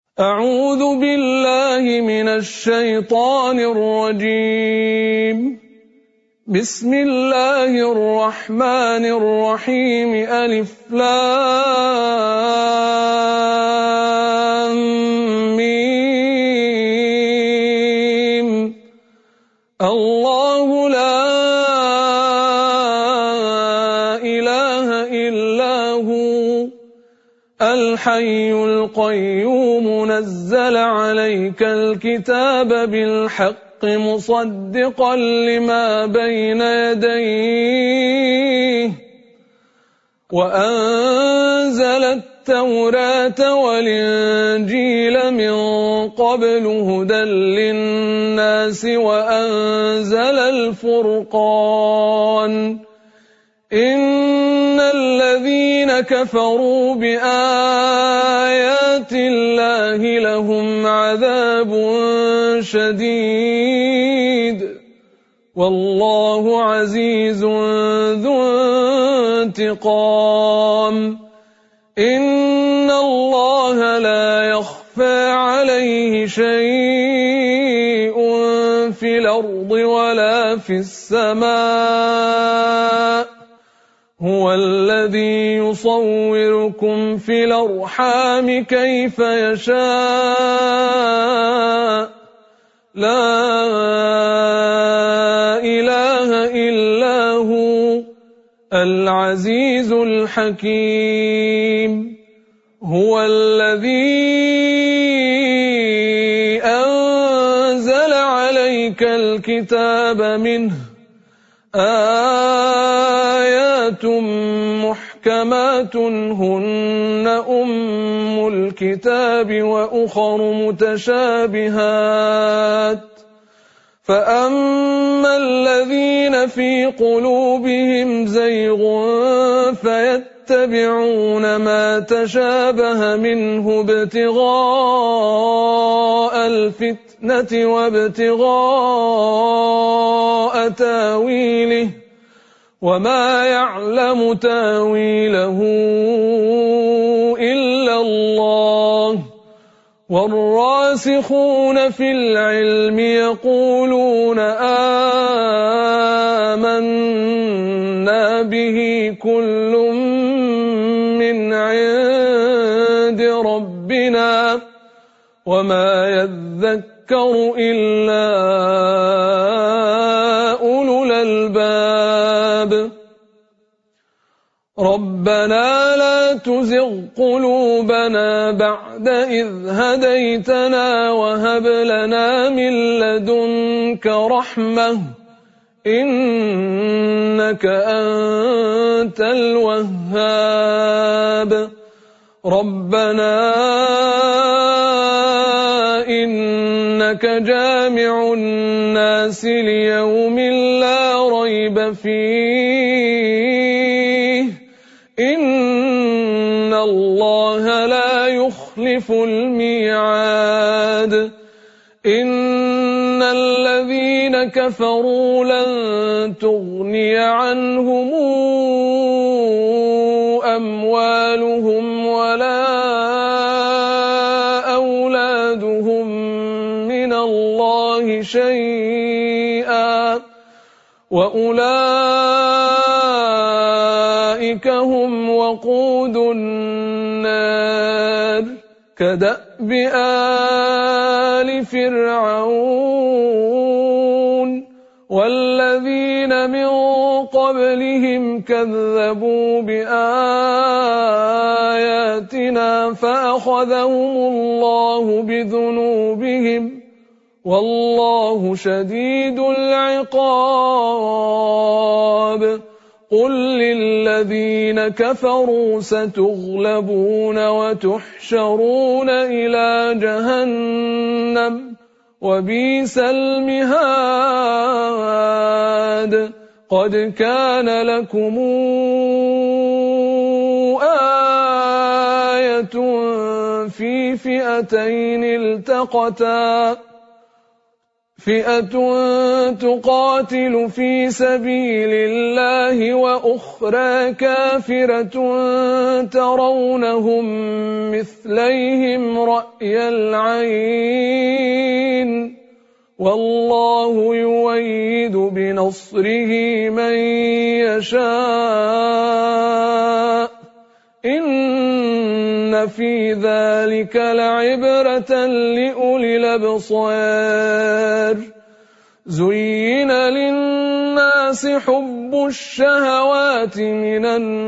أعوذ بالله من الشيطان الرجيم. بسم الله الرحمن الرحيم. ألف لام ميم. الله لا إله إلا هو الحي القيوم نزل عليك الكتاب بالحق مصدقا لما بين يديه وأنزل التوراة والإنجيل من قبل هدى للناس وأنزل الفرقان. إن الذين كفروا بآيات الله لهم عذاب شديد والله عزيز ذو انتقام. إن الله لا يخفى عليه شيء في الأرض ولا في السماء. هو الذي يصوركم في الأرحام كيف يشاء. لا إله إلا هو العزيز الحكيم. هو الذي أنزل عليك الكتاب منه آيات محكمات هن أم الكتاب وأخر متشابهات. فأما الذين في قلوبهم زيغ فيتبعون ما تشابه منه ابتغاء الفتنة وابتغاء تاويله وما يعلم تاويله إلا الله. والراسخون في العلم يقولون آمنا به كل من عند ربنا وما يذكر إلا أولو الألباب. ربنا لا تزغ قلوبنا بعد إذ هديتنا وهب لنا من لدنك رحمة إنك أنت الوهاب. ربنا إنك جامع الناس ليوم لا ريب فيه إن الله لا يخلف الميعاد. إن الذين كفروا لن تغني عنهم أموالهم ولا أولادهم من الله شيئا وأولئك هم وقود النار. كدأب آل فرعون والذين من قبلهم كذبوا بآياتنا فأخذهم الله بذنوبهم والله شديد العقاب. قل للذين كفروا ستغلبون وتحشرون إلى جهنم وبئس المهاد. قد كان لكم آية في فئتين التقتا فئة تقاتل في سبيل الله وأخرى كافرة ترونهم مثليهم رأي العين والله يؤيد بنصره من يشاء إن في ذلك لعبرة لأولي الأبصار زين للناس حب الشهوات من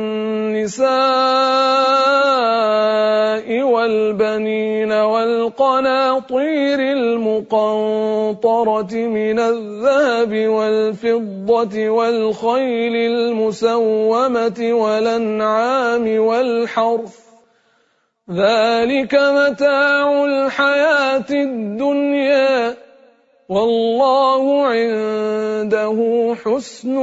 النساء والبنين والقناطير المقنطرة من الذهب والفضة والخيل المسومة والأنعام والحرث ذلك متاع الحياة الدنيا والله عنده حسن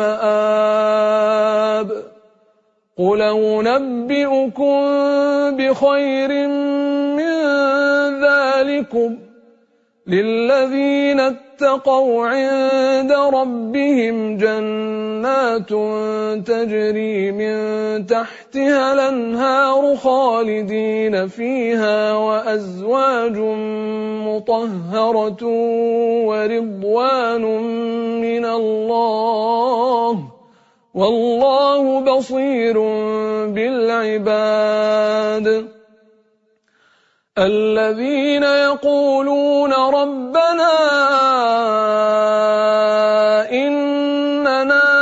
المآب قل أنبئكم بخير من ذلكم للذين اتقوا عند ربهم جنات تجري من تحتها الأنهار خالدين فيها وأزواج مطهرة ورضوان من الله والله بصير بالعباد الذين يقولون ربنا إننا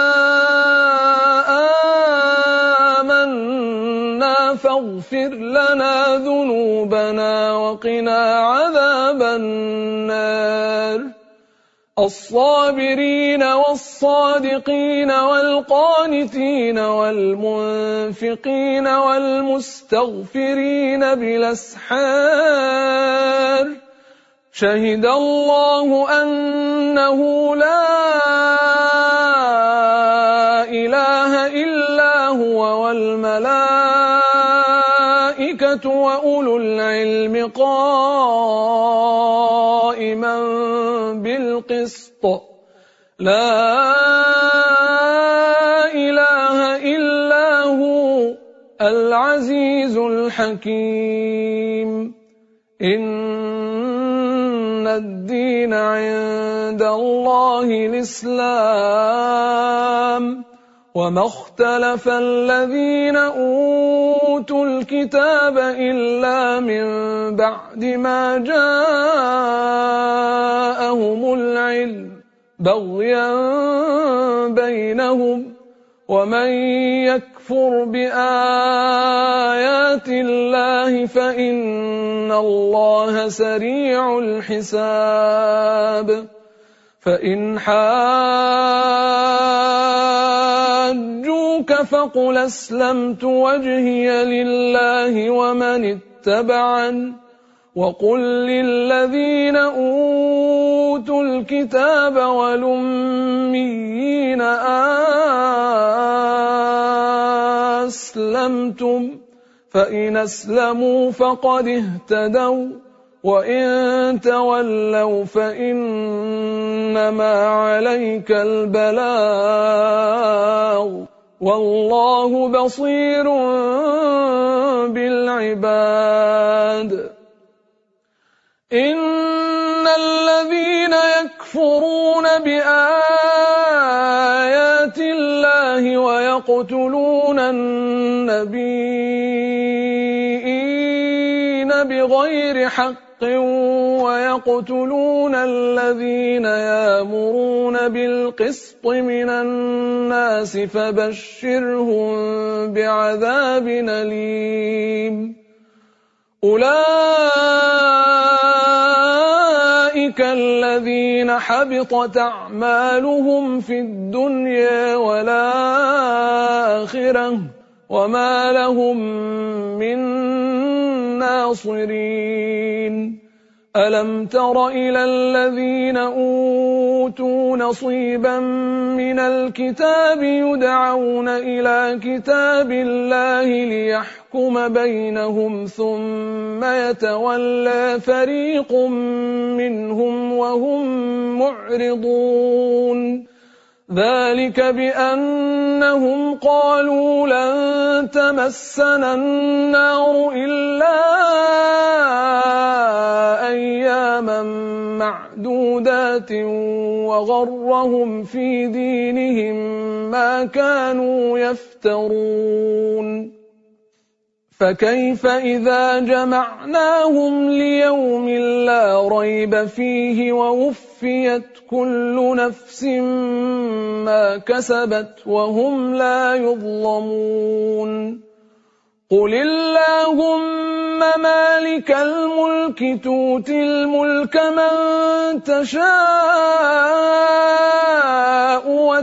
آمنا فاغفر لنا ذنوبنا وقنا عذاب النار الصابرين والصادقين والقانتين والمنفقين والمستغفرين بالأسحار شهد الله أنه لا إله إلا هو والملائكة وأولو العلم قائما بالقسط لا إله إلا هو العزيز الحكيم إن الدين عند الله الإسلام وما اختلف الذين أوتوا الكتاب إلا من بعد ما جاءهم العلم بغيا بينهم ومن يكفر بآيات الله فإن الله سريع الحساب فإن حاجوك فقل أسلمت وجهي لله ومن اتبعن وقل للذين أوتوا الكتاب والأميين أسلمتم فإن أسلموا فقد اهتدوا وإن تولوا فإنما عليك البلاغ والله بصير بالعباد إن الذين يكفرون بآيات الله ويقتلون النبيين بغير حق ويقتلون الذين يأمرون بالقسط من الناس فبشرهم بعذاب أليم أولئك الذين حبطت أعمالهم في الدنيا والآخرة وما لهم من ناصرين ألم تر إلى الذين أوتوا نصيبا من الكتاب يدعون إلى كتاب الله ليحكم بينهم ثم يتولى فريق منهم وهم معرضون ذلك بأنهم قالوا لن تمسنا النار إلا أياما معدودات وغرهم في دينهم ما كانوا يفترون فكيف إذا جمعناهم ليوم لا ريب فيه ووفيت كل نفس ما كسبت وهم لا يظلمون قل اللهم مالك الملك تؤتي الملك من تشاء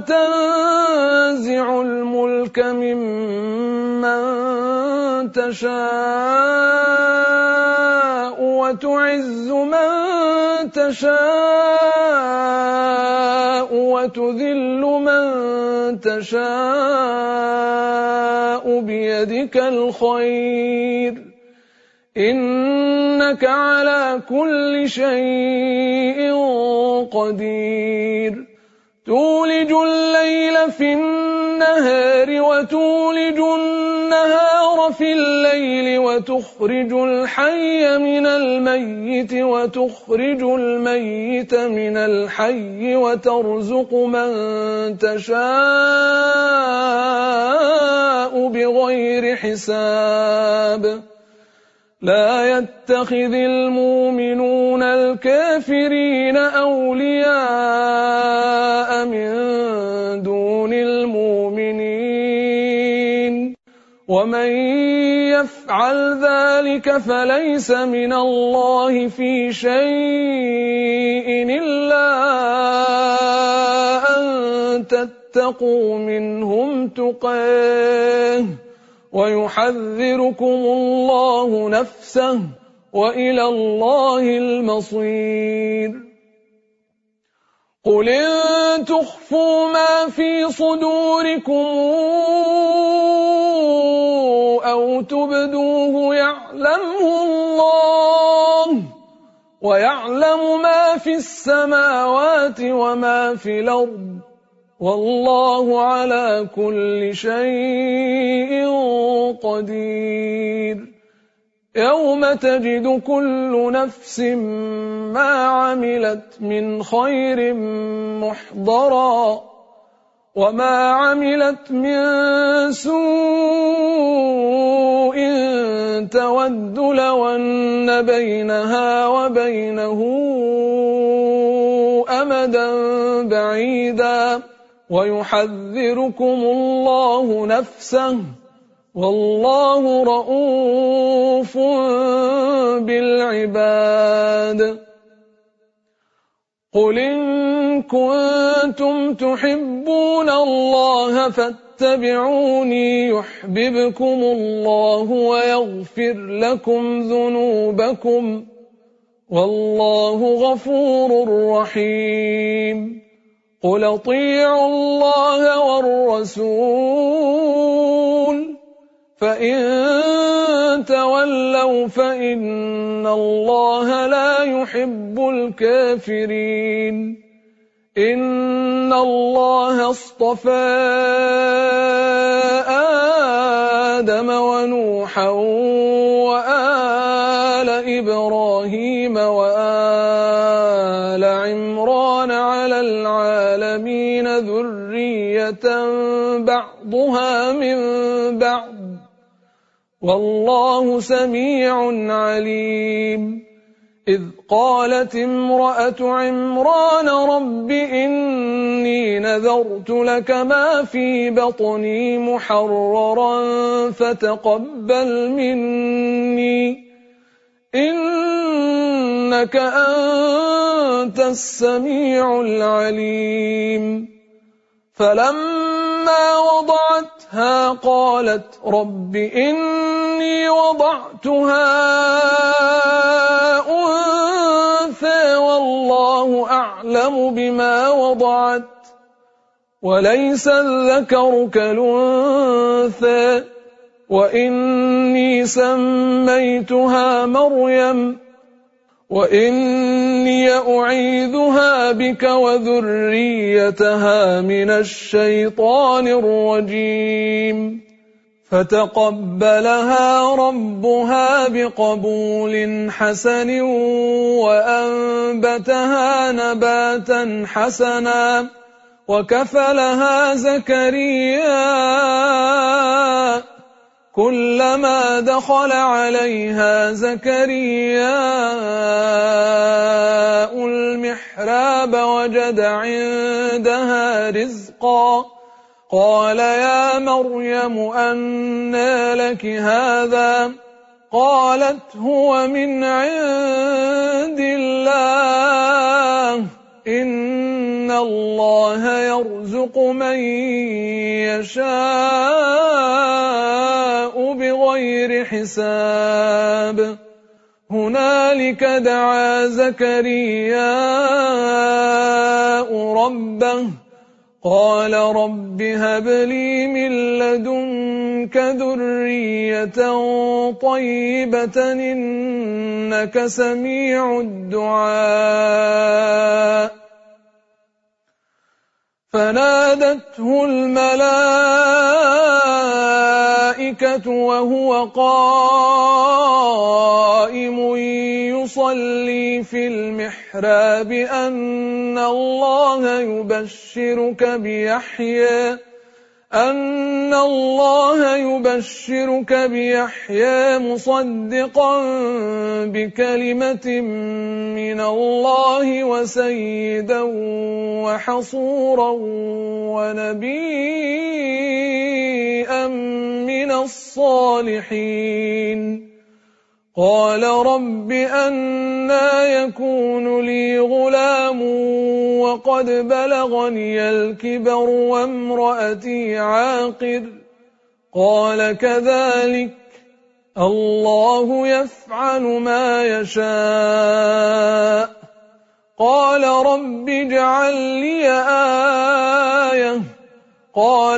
وتنزع الملك ممن تشاء وتعز من تشاء وتذل من تشاء بيدك الخير إنك على كل شيء قدير تولج الليل في النهار وتولج النهار في الليل وتخرج الحي من الميت وتخرج الميت من الحي وترزق من تشاء بغير حساب لا يتخذ المؤمنون الكافرين أولياء من دون المؤمنين ومن يفعل ذلك فليس من الله في شيء إلا أن تتقوا منهم تقاه ويحذركم الله نفسه وإلى الله المصير قل إن تخفوا ما في صدوركم أو تبدوه يعلمه الله ويعلم ما في السماوات وما في الأرض والله على كل شيء قدير يوم تجد كل نفس ما عملت من خير محضرا وما عملت من سوء تود لو أن بينها وبينه أمدا بعيدا ويحذركم الله نفسه والله رؤوف بالعباد قل إن كنتم تحبون الله فاتبعوني يحببكم الله ويغفر لكم ذنوبكم والله غفور رحيم قل اطيعوا الله والرسول فإن تولوا فإن الله لا يحب الكافرين إن الله اصطفى آدم ونوحا وآل إبراهيم وآل عمران على العالمين ذرية بعضها من بعض والله سميع عليم إذ قالت امرأة عمران رب إني نذرت لك ما في بطني محررا فتقبل مني إنك أنت السميع العليم فلما وضعتها قالت رب إني وضعتها أعلم بما وضعت وليس الذكر كالأنثى وإني سميتها مريم وإني أعيذها بك وذريتها من الشيطان الرجيم فتقبلها ربها بقبول حسن وأنبتها نباتا حسنا وكفلها زكريا كلما دخل عليها زكرياء المحراب وجد عندها رزقا قال يا مريم أنى لك هذا قالت هو من عند الله إن الله يرزق من يشاء بغير حساب هنالك دعا زكرياء ربه قال رب هب لي من لدنك ذرية طيبة إنك سميع الدعاء فنادته الملائكة وهو قائم يصلي في المحراب أن الله يبشرك بيحيى مصدقا بكلمة من الله وسيدا وحصورا ونبيا من الصالحين قال رب أنى يكون لي غلام وقد بلغني الكبر وامرأتي عاقر قال كذلك الله يفعل ما يشاء قال رب اجعل لي آية قال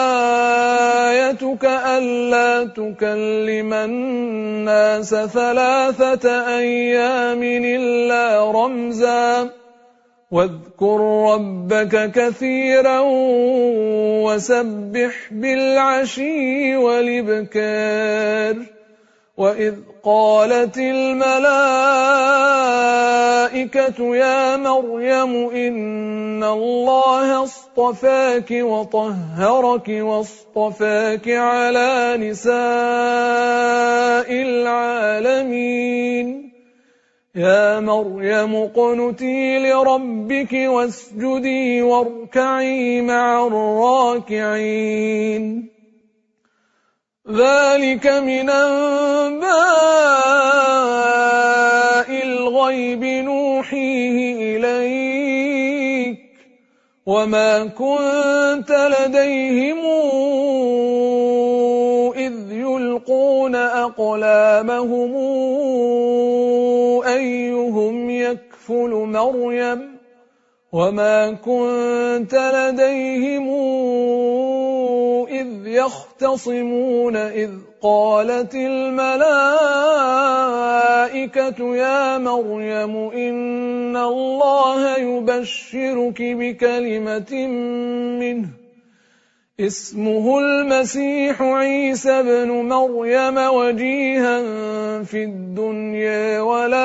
آيتك ألا تكلم الناس 3 أيام إلا رمزا واذكر ربك كثيرا وسبح بالعشي والإبكار وإذ قالت الملائكة يا مريم إن الله اصطفاك وطهرك واصطفاك على نساء العالمين يا مريم اقنتي لربك واسجدي واركعي مع الراكعين ذلك من أنباء الغيب نوحيه إليك وما كنت لديهم إذ يلقون أقلامهم أيهم يكفل مريم وما كنت لديهم إذ يختصمون إذ قالت الملائكة يا مريم إن الله يبشرك بكلمة منه اسمه المسيح عيسى بن مريم وجيها في الدنيا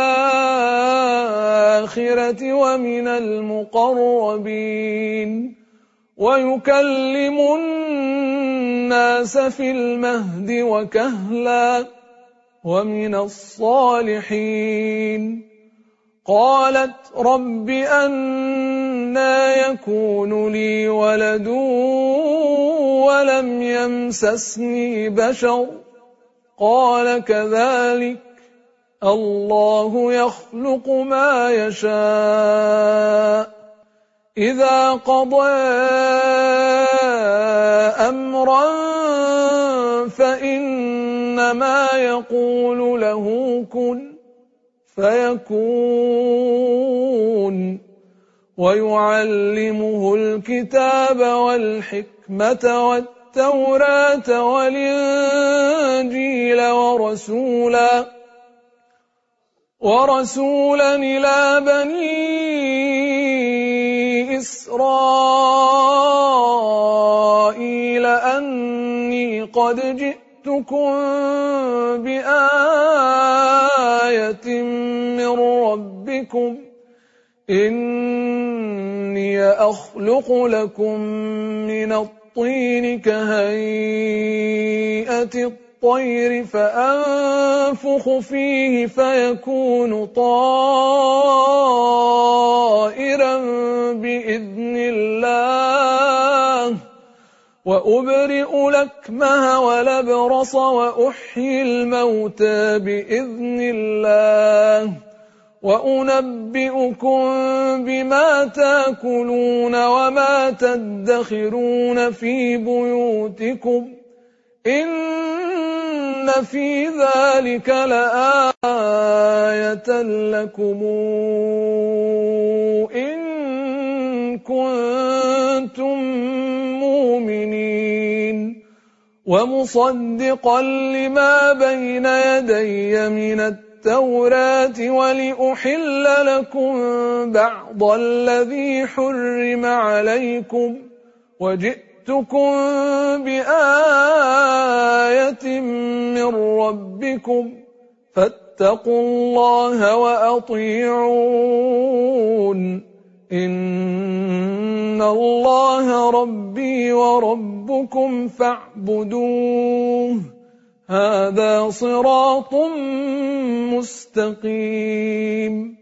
والآخرة ومن المقربين ويكلم الناس في المهد وكهلا ومن الصالحين قالت رب أنى يكون لي ولد ولم يمسسني بشر قال كذلك الله يخلق ما يشاء إذا قضى أمرا فإنما يقول له كن فيكون ويعلمه الكتاب والحكمة والتوراة والإنجيل ورسولا إلى بني إسرائيل أني قد جئتكم بآية من ربكم إني أخلق لكم من الطين كهيئة الطير فأنفخ فيه فيكون طائرا بإذن الله وأبرئ الأكمه والأبرص وأحيي الموتى بإذن الله وأنبئكم بما تأكلون وما تدخرون في بيوتكم إن في ذلك لآية لكم إن كنتم مؤمنين ومصدقا لما بين يدي من التوراة ولأحل لكم بعض الذي حرم عليكم وجئتكم بآية من ربكم فاتقوا الله وأطيعون إن الله ربي وربكم فاعبدوه هذا صراط مستقيم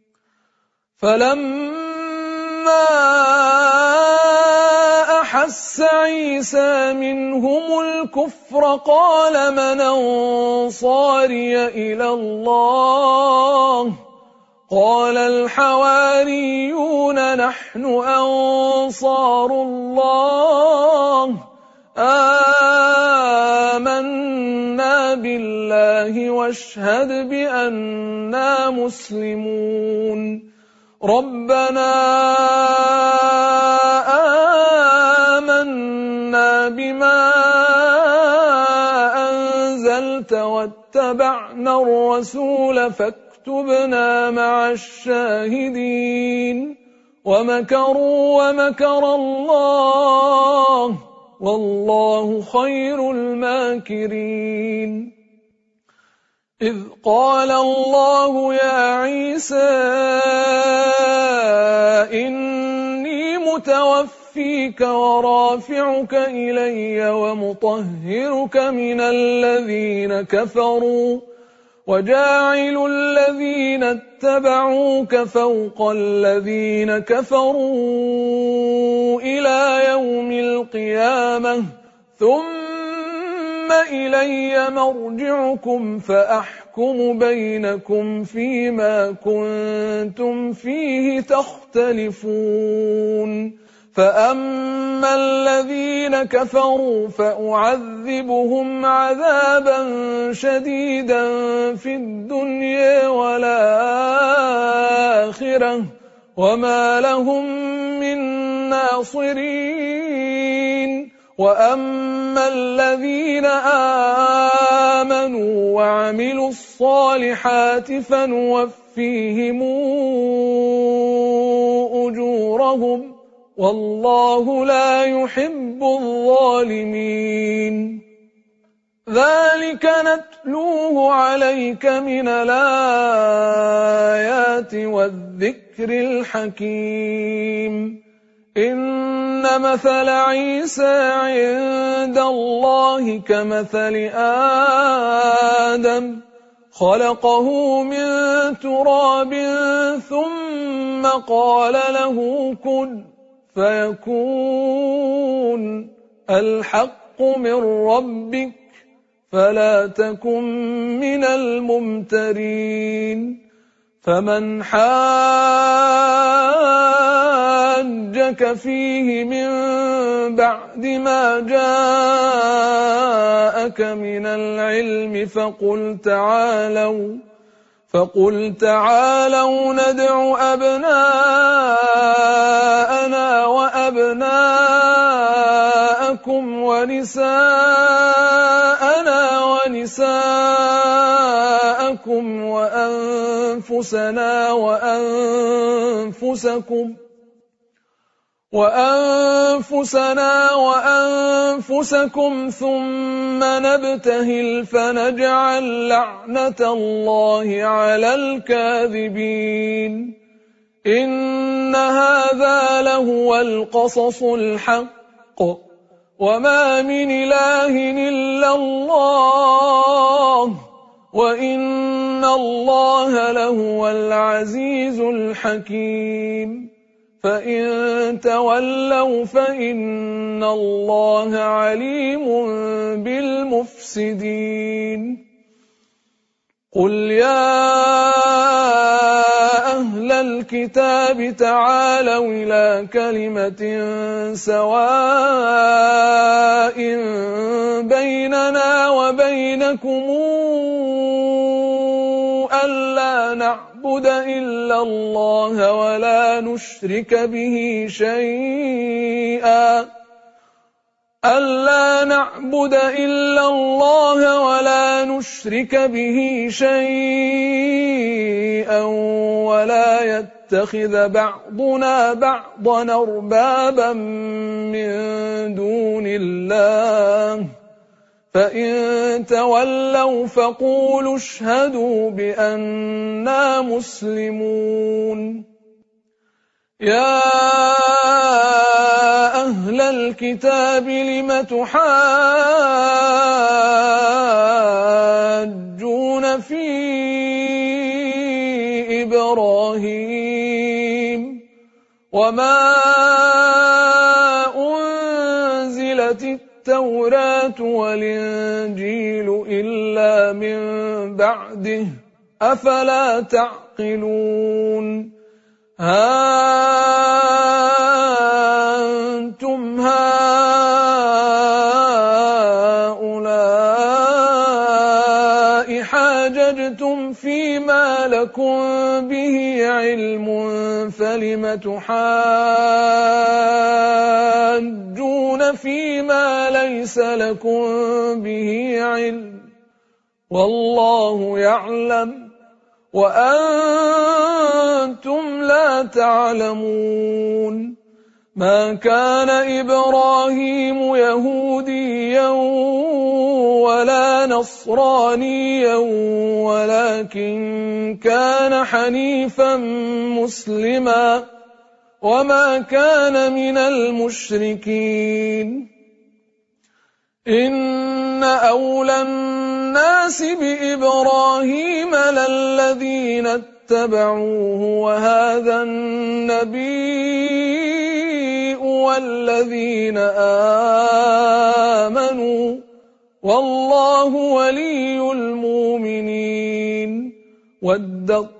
فلما أحس عيسى منهم الكفر قال من أنصاري إلى الله قال الحواريون نحن أنصار الله آمنا بالله واشهد بأننا مسلمون ربنا آمنا بما أنزلت واتبعنا الرسول فاكتبنا مع الشاهدين ومكروا ومكر الله والله خير الماكرين إذ قال الله يا عيسى إني متوفيك ورافعك إلي ومطهرك من الذين كفروا وجاعل الذين اتبعوك فوق الذين كفروا إلى يوم القيامة ثم إلي مرجعكم فأحكم بينكم فيما كنتم فيه تختلفون فأما الذين كفروا فأعذبهم عذابا شديدا في الدنيا والآخرة وما لهم من ناصرين وأما الذين آمنوا وعملوا الصالحات فنوفيهم أجورهم والله لا يحب الظالمين ذلك نتلوه عليك من الآيات والذكر الحكيم إن مثل عيسى عند الله كمثل آدم خلقه من تراب ثم قال له كن فيكون الحق من ربك فلا تكن من الممترين فمن حاجك فيه من بعد ما جاءك من العلم فقل تعالوا ندع أبناءنا وأبناءكم ونساءنا ونساءكم وأنفسنا وأنفسكم ثم نبتهل فنجعل لعنة الله على الكاذبين إن هذا لهو القصص الحق وما من إله إلا الله وإن الله لهو العزيز الحكيم فإن تولوا فإن الله عليم بالمفسدين قل يا أهل الكتاب تعالوا إلى كلمة سواء بيننا وبينكم ألا نعبد إلا الله ولا نشرك به شيئا ولا يتخذ بعضنا بعضا أربابا من دون الله فإن تولوا فقولوا اشهدوا بأننا مسلمون يا أهل الكتاب لم تحاجون في إبراهيم وما أنزلت التوراة والإنجيل إلا من بعده أفلا تعقلون أنتم هؤلاء حاججتم فيما لكم به علم فلم تحاجون فيما ليس لكم به علم والله يعلم وأنتم لا تعلمون ما كان إبراهيم يهوديا ولا نصرانيا ولكن كان حنيفا مسلما وما كان من المشركين إن أولى الناس بإبراهيم للذين اتبعوه وهذا النبي والذين آمنوا والله ولي المؤمنين ودت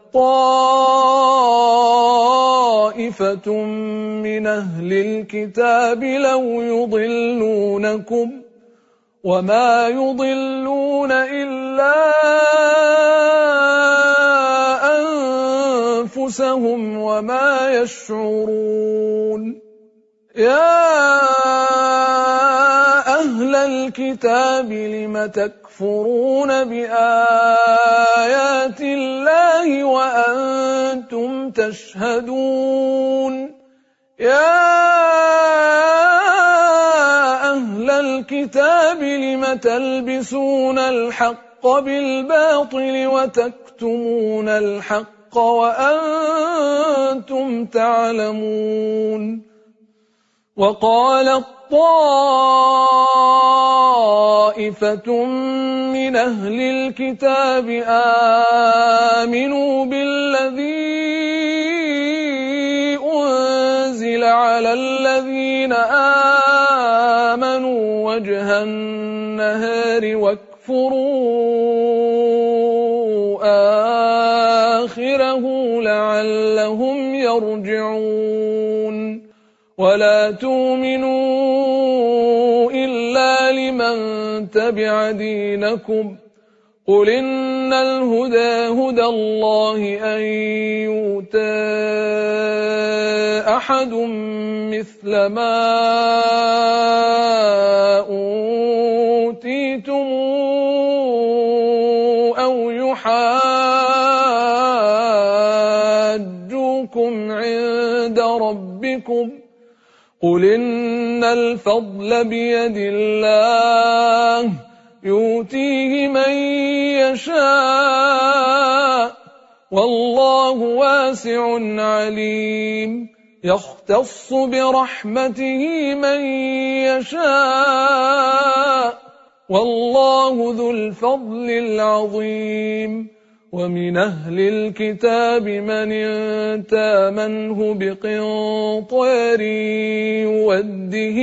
طائفة من أهل الكتاب لو يضلونكم وما يضلون إلا أنفسهم وما يشعرون يا أهل الكتاب لم تكفرون بآيات الله وأنتم تشهدون يا أهل الكتاب لم تلبسون الحق بالباطل وتكتمون الحق وأنتم تعلمون وقالت طائفة من أهل الكتاب آمنوا بالذي أنزل على الذين آمنوا وجه النهار واكفروا آخره لعلهم يرجعون ولا تؤمنوا إلا لمن تبع دينكم قل إن الهدى هدى الله أن يؤتى أحد مثل ما أوتيتم أو يحاجوكم عند ربكم قل إن الفضل بيد الله يؤتيه من يشاء والله واسع عليم يختص برحمته من يشاء والله ذو الفضل العظيم ومن أهل الكتاب من تامنه بقنطار يوده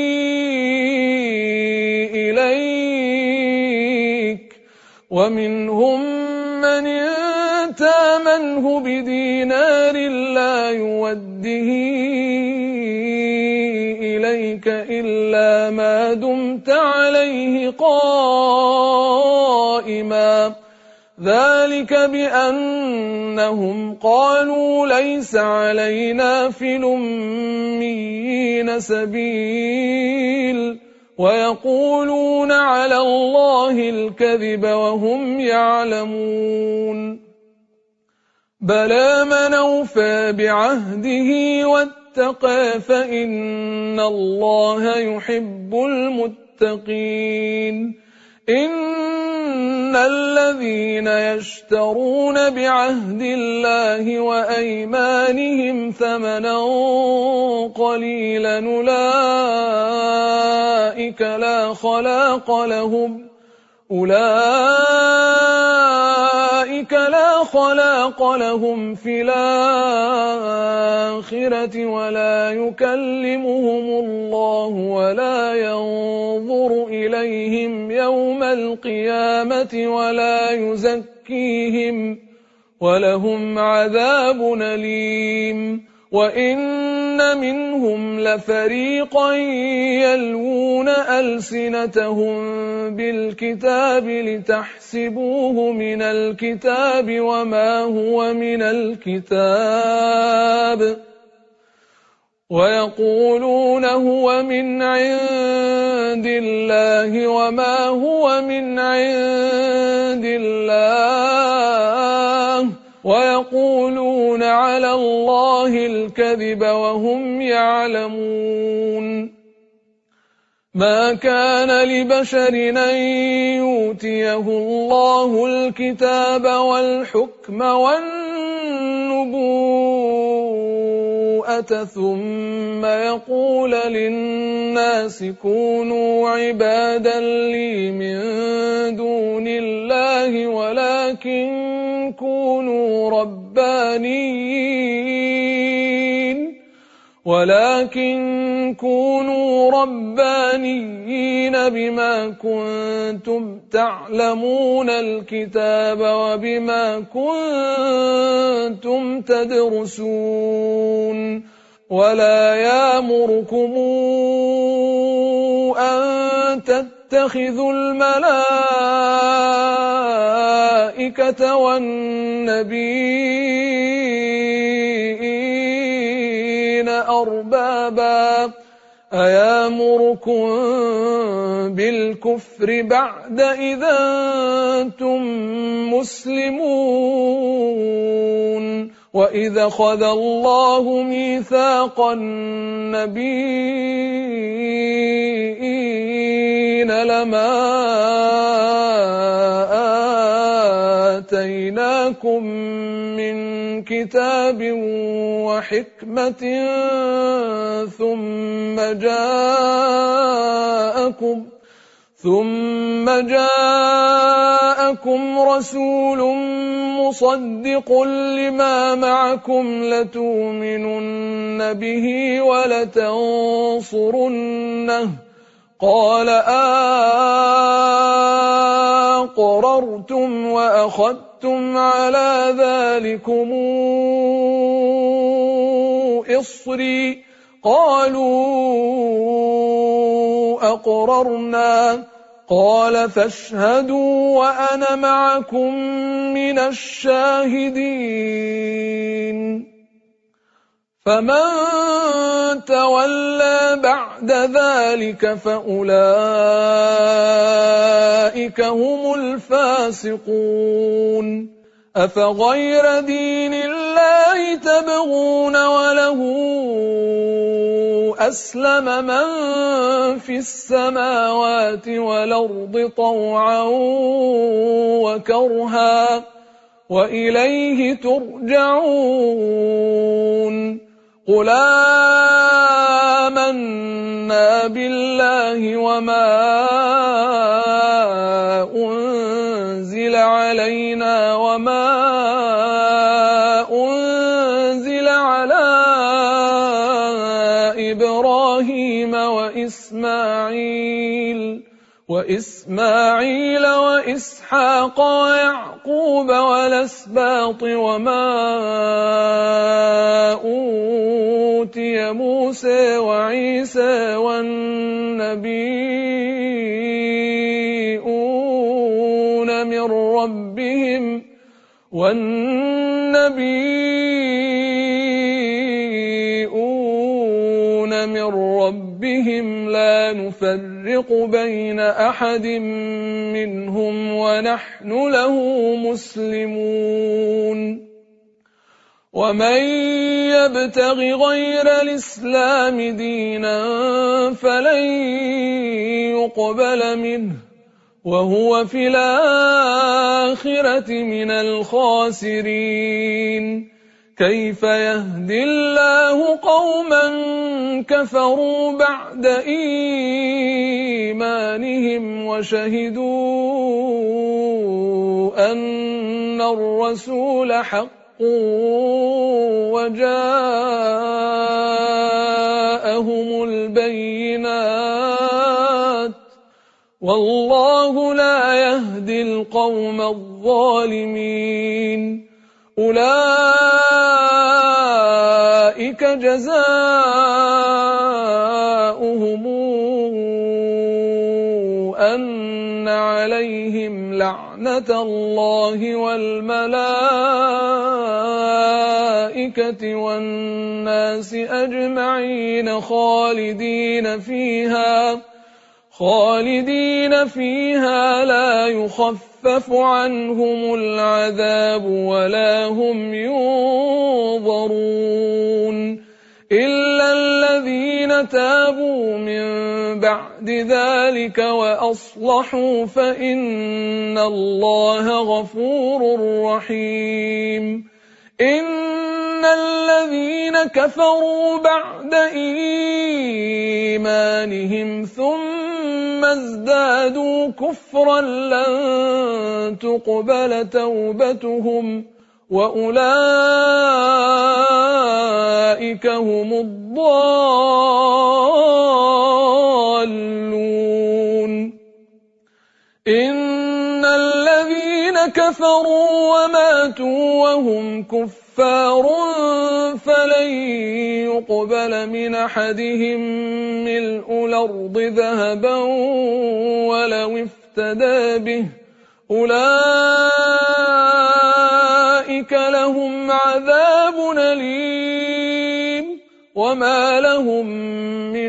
إليك ومنهم من تامنه بدينار لا يوده إليك إلا ما دمت عليه قائما ذلك بأنهم قالوا ليس علينا في الأميين سبيل ويقولون على الله الكذب وهم يعلمون بلى من أوفى بعهده واتقى فإن الله يحب المتقين إن الذين يشترون بعهد الله وأيمانهم ثمنا قليلا أولئك لا خلاق لهم في الآخرة ولا يكلمهم الله ولا ينظر إليهم يوم القيامة ولا يزكيهم ولهم عذاب أليم وإن منهم لفريقا يلوون ألسنتهم بالكتاب لتحسبوه من الكتاب وما هو من الكتاب ويقولون هو من عند الله وما هو من عند الله ويقولون على الله الكذب وهم يعلمون ما كان لبشر أن يؤتيه الله الكتاب والحكم والنبوءة ثم يقول للناس كونوا عبادا لي من دون الله ولكن كونوا ربانيين بما كنتم تعلمون الكتاب وبما كنتم تدرسون ولا يأمركم أن تتخذوا الملائكة والنبيين أربابا أيامركم بالكفر بعد إذا أنتم مسلمون وإذا أخذ الله ميثاق النبيين لما آتيناكم من كتاب وحكمة ثم جاءكم رسول مصدق لما معكم لتؤمنن به ولتنصرنه قال أقررتم وأخذتم على ذلكم إصري قالوا أقررنا قال فاشهدوا وأنا معكم من الشاهدين فمن تولى بعد ذلك فأولئك هم الفاسقون أفغير دين الله تبغون وله أسلم من في السماوات والأرض طوعا وكرها وإليه ترجعون قل آمنا بالله وما أنزل علينا وما أنزل على إبراهيم وإسماعيل وإسحاق ويعقوب والأسباط وما أوتي موسى وعيسى والنبيون من ربهم لا نفرق بين أحد منهم ونحن له مسلمون ومن يبتغ غير الإسلام دينا فلن يقبل منه وهو في الآخرة من الخاسرين كيف يهدي الله قوما كفروا بعد إيمانهم وشهدوا أن الرسول حق وجاءهم البينات والله لا يهدي القوم الظالمين أولئك جزاؤهم أن عليهم لعنة الله والملائكة والناس أجمعين خالدين فيها لا يخفف عنهم العذاب ولا هم ينظرون إلا الذين تابوا من بعد ذلك وأصلحوا فإن الله غفور رحيم إن الذين كفروا بعد إيمانهم ثم ازدادوا كفرا لن تقبل توبتهم وأولئك هم الضالون إن الذين كفروا وماتوا وهم كفار فلن يقبل من أحدهم ملء الأرض ذهبا ولو افتدى به أولئك لهم عذاب أليم وما لهم من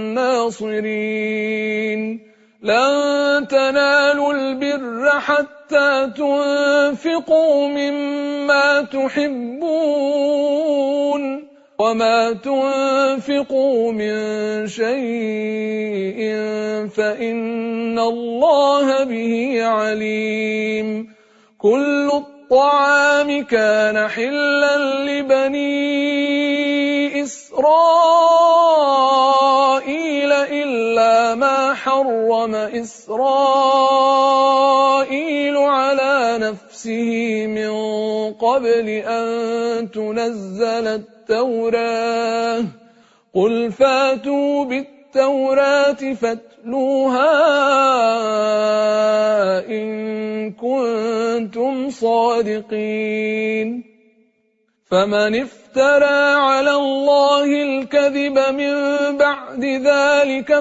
ناصرين لن تنالوا البر حتى تنفقوا مما تحبون وما تنفقوا من شيء فإن الله به عليم كل الطعام كان حلا لبني إسرائيل إلا ما حرم إسرائيل على نفسه من قبل أن تنزل التوراة قل فاتوا بالتوراة فاتلوها إن كنتم صادقين فمن افترى على الله الكذب من بعد ذلك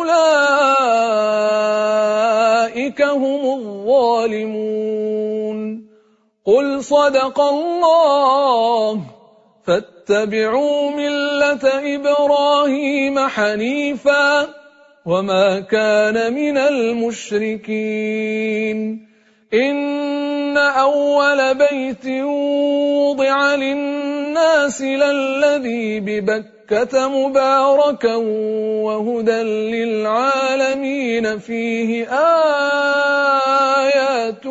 فأولئك هم الظالمون. قل صدق الله، فاتبعوا ملة إبراهيم حنيفا وما كان من المشركين. إن أول بيت وضع للناس للذي ببكة مباركا وهدى للعالمين، فيه آيات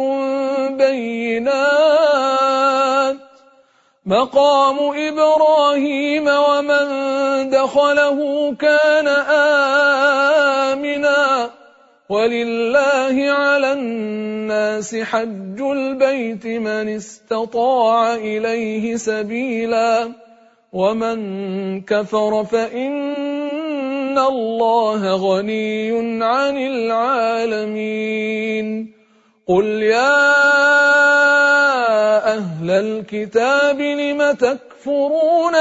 بينات مقام إبراهيم ومن دخله كان آمنا، ولله على الناس حج البيت من استطاع إليه سبيلا، ومن كفر فإن الله غني عن العالمين. قل يا أهل الكتاب لم تكفرون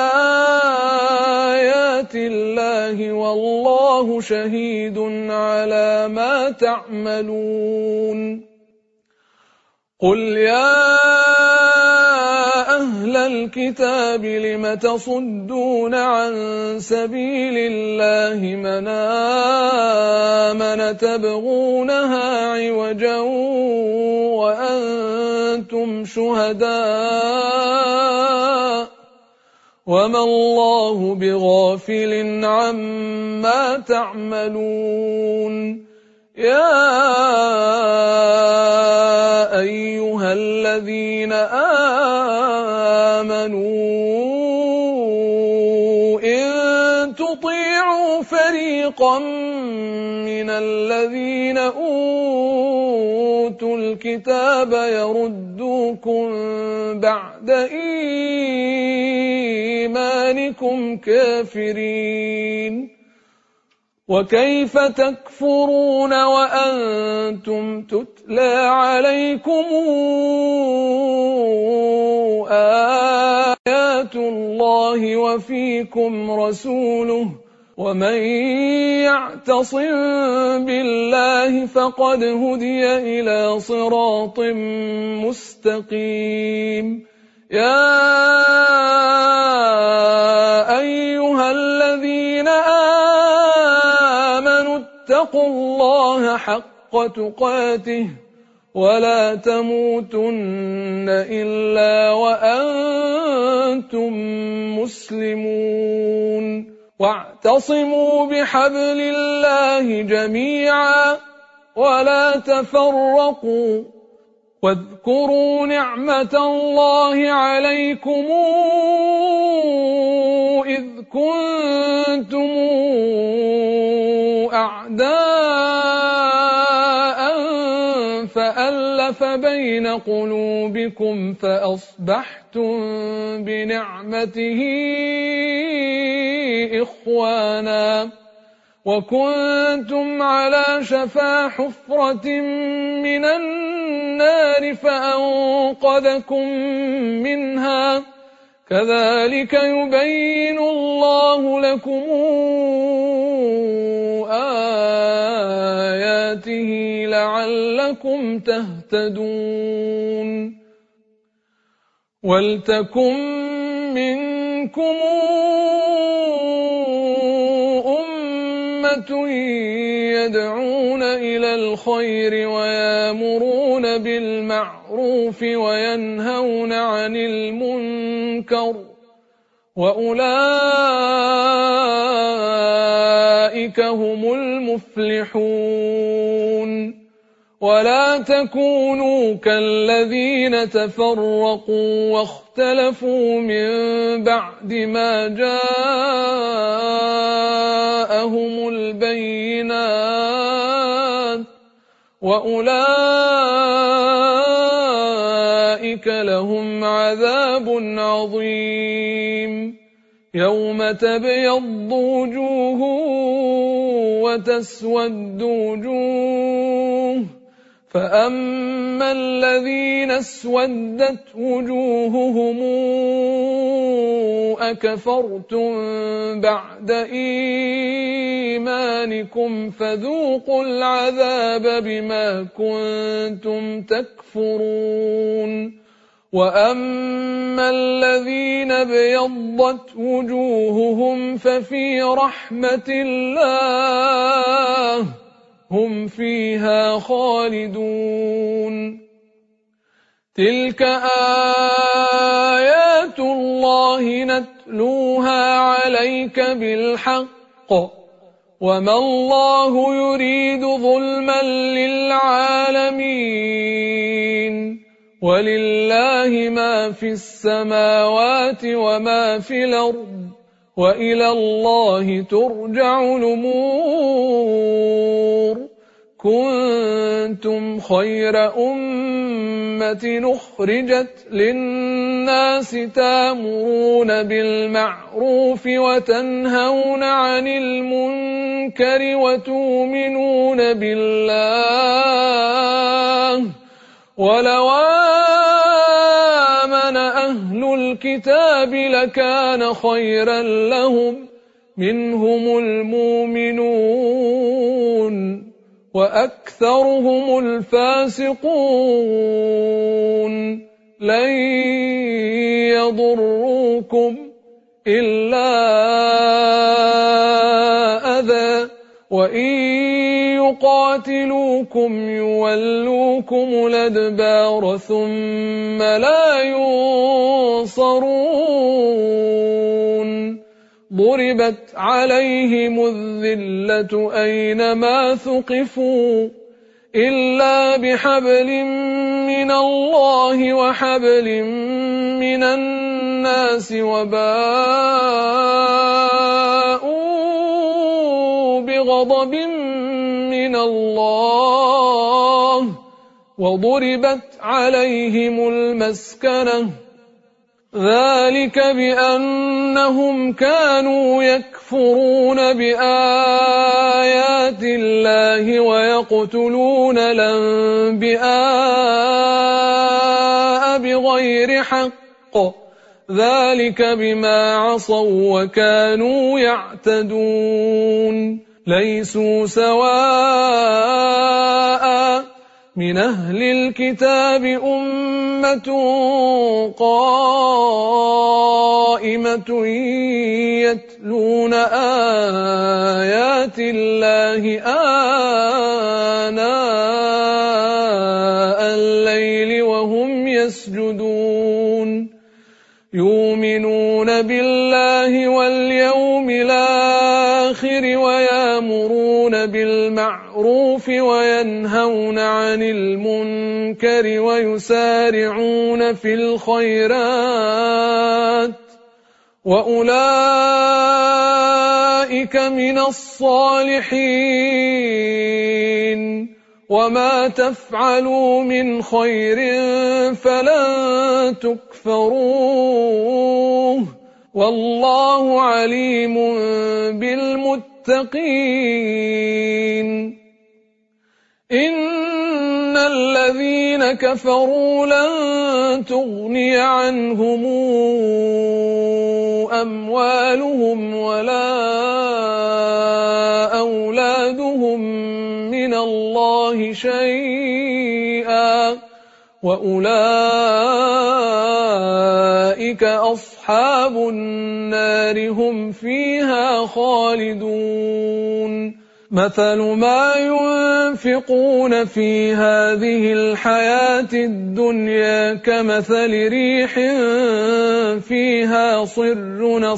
بآيات الله والله شهيد على ما تعملون. قل يا أهل الكتاب لم تصدون عن سبيل الله من آمن تبغونها عوجا وأنتم شهداء وما الله بغافل عما تعملون. يا أيها الذين آمنوا إن تطيعوا فريقا من الذين أوتوا الكتاب يردوكم بعد إيمانكم كافرين، وكيف تكفرون وأنتم تتلى عليكم آيات الله وفيكم رسوله، ومن يعتصم بالله فقد هدي إلى صراط مستقيم. يا أيها الذين آمنوا اتقوا الله حق تقاته ولا تموتن إلا وأنتم مسلمون. واعتصموا بحبل الله جميعا ولا تفرقوا، واذكروا نعمة الله عليكم إذ كنتم أعداء فألف بين قلوبكم فأصبحتم بنعمته إخوانا، وكنتم على شفا حفرة من النار فأنقذكم منها. كذلك يبين الله لكم آياته لعلكم تهتدون. ولتكن منكم أمة يدعون إلى الخير ويأمرون بالمعروف وينهون عن المنكر، وأولئك هم المفلحون. ولا تكونوا كالذين تفرقوا واختلفوا من بعد ما جاءهم البينات، وأولئك لهم عذاب عظيم. يوم تبيض وجوه وتسود وجوه، فأما الذين اسودت وجوههم أكفرتم بعد إيمانكم فذوقوا العذاب بما كنتم تكفرون وأما الذين ابيضت وجوههم ففي رحمة الله هم فيها خالدون تلك آيات الله نتلوها عليك بالحق وما الله يريد ظلما للعالمين ولله ما في السماوات وما في الأرض وإلى الله ترجع الأمور كنتم خير أمة أخرجت للناس تأمرون بالمعروف وتنهون عن المنكر وتؤمنون بالله ولو آمن أهل الكتاب لكان خيرا لهم منهم المؤمنون وأكثرهم الفاسقون لن يضروكم إلا أذى وإن يقاتلوكم يولوكم الأدبار ثم لا ينصرون ضربت عليهم الذلة أينما ثقفوا إلا بحبل من الله وحبل من الناس وباءوا بغضب من الله وضربت عليهم المسكنة ذلك بأنهم كانوا يكفرون بآيات الله ويقتلون الأنبياء بغير حق ذلك بما عصوا وكانوا يعتدون ليسوا سواء من أهل الكتاب أمة قائمة يتلون آيات الله آناء الليل وهم يسجدون يؤمنون بالله واليوم الآخر ويأمرون بالمعروف وينهون عن المنكر ويسارعون في الخيرات وأولئك من الصالحين وما تفعلوا من خير فلن تكفروه والله عليم بالمتقين إن الذين كفروا لن تغني عنهم أموالهم ولا أولادهم من الله شيئا وأولئك أصحاب النار هم فيها خالدون مثل ما ينفقون في هذه الحياة الدنيا كمثل ريح فيها صر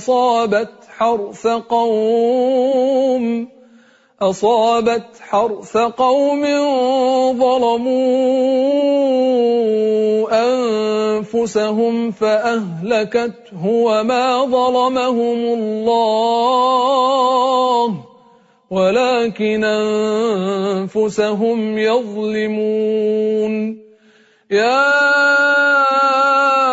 أصابت حرث قوم ظلموا أنفسهم فأهلكته وما ظلمهم الله ولكن أنفسهم يظلمون يا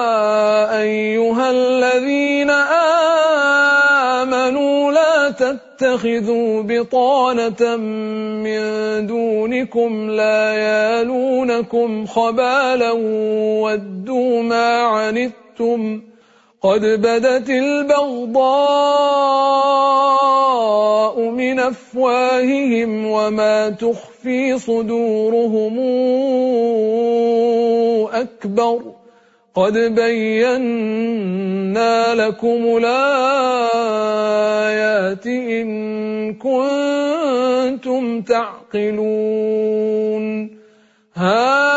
أيها الذين آمنوا لا تتخذوا بطانة من دونكم لا يالونكم خبالا ودوا ما عنتم قد بدت البغضاء من أفواههم وما تخفي صدورهم أكبر قد بينا لكم الآيات إن كنتم تعقلون ها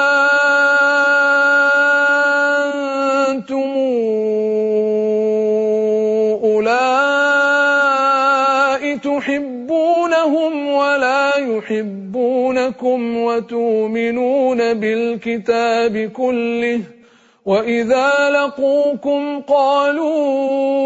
أنتم أولئك تحبونهم ولا يحبونكم وتؤمنون بالكتاب كله وإذا لقوكم قالوا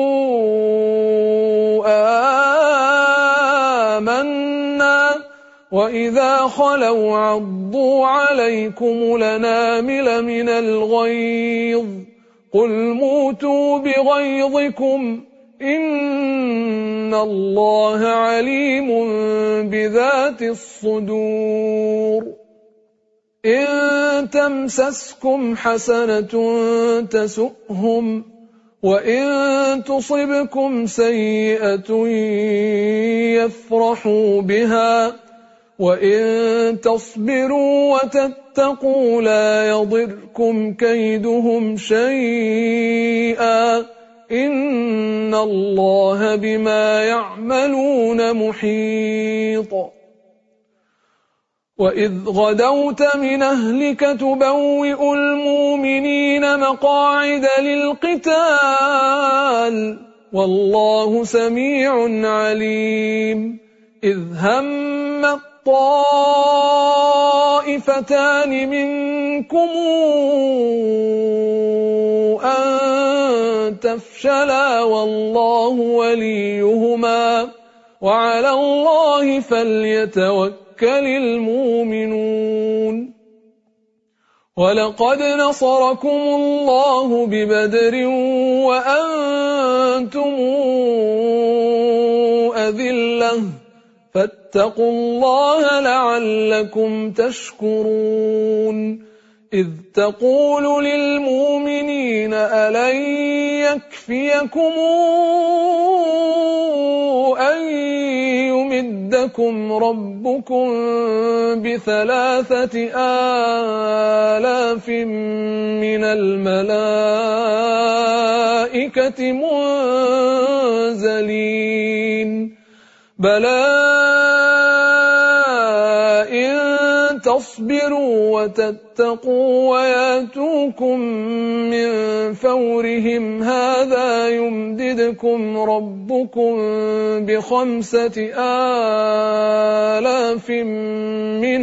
آمنا وإذا خلوا عضوا عليكم الأنامل من الغيظ قل موتوا بغيظكم إن الله عليم بذات الصدور إن تمسسكم حسنة تسؤهم وإن تصبكم سيئة يفرحوا بها وإن تصبروا وتتقوا لا يضركم كيدهم شيئا إن الله بما يعملون محيط وإذ غدوت من أهلك تبوئ المؤمنين مقاعد للقتال والله سميع عليم إذ هم الطائفتان منكم أن تفشلا والله وليهما وعلى الله فليتوكل المؤمنون ولقد نصركم الله ببدر وأنتم أذلة فاتقوا الله لعلكم تشكرون إذ تقول للمؤمنين ألن يكفيكم أن يمدكم ربكم ب3,000 من الملائكة منزلين بلى إن تصبروا وتتقوا وياتوكم من فورهم هذا يمددكم ربكم ب5,000 من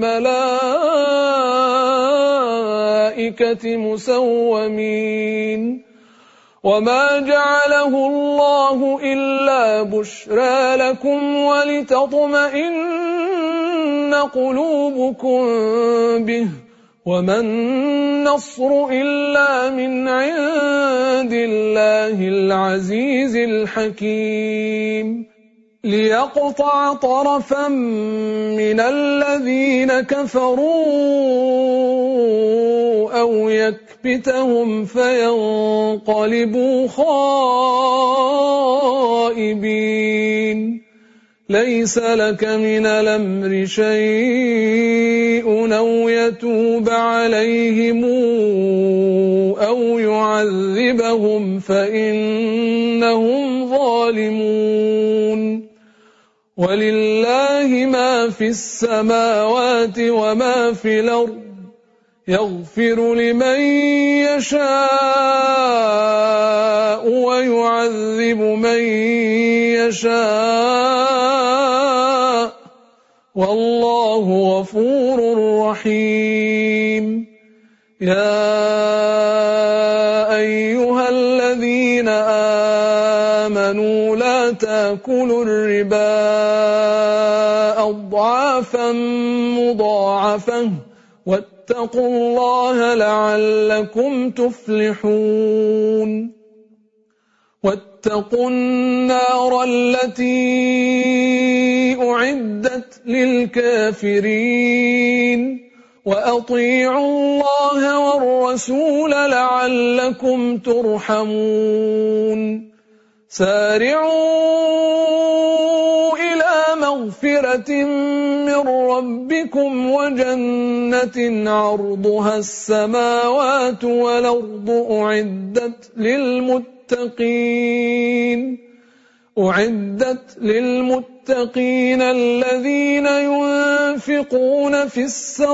الملائكة مسومين وما جعله الله إلا بشرى لكم ولتطمئن قلوبكم به وما النصر إلا من عند الله العزيز الحكيم ليقطع طرفا من الذين كفروا أو يكبتهم فينقلبوا خائبين ليس لك من الأمر شيء أو يتوب عليهم أو يعذبهم فإنهم ظالمون ولله ما في السماوات وما في الأرض يغفر لمن يشاء ويعذب من يشاء والله غفور رحيم يا أيها الذين آمنوا لا تأكلوا الربا أضعافا مضاعفة واتقوا الله لعلكم تفلحون واتقوا النار التي أعدت للكافرين وأطيعوا الله والرسول لعلكم ترحمون سارعوا إلى مغفرة من ربكم وجنة عرضها السماوات والأرض أعدت للمتقين الذين ينفقون في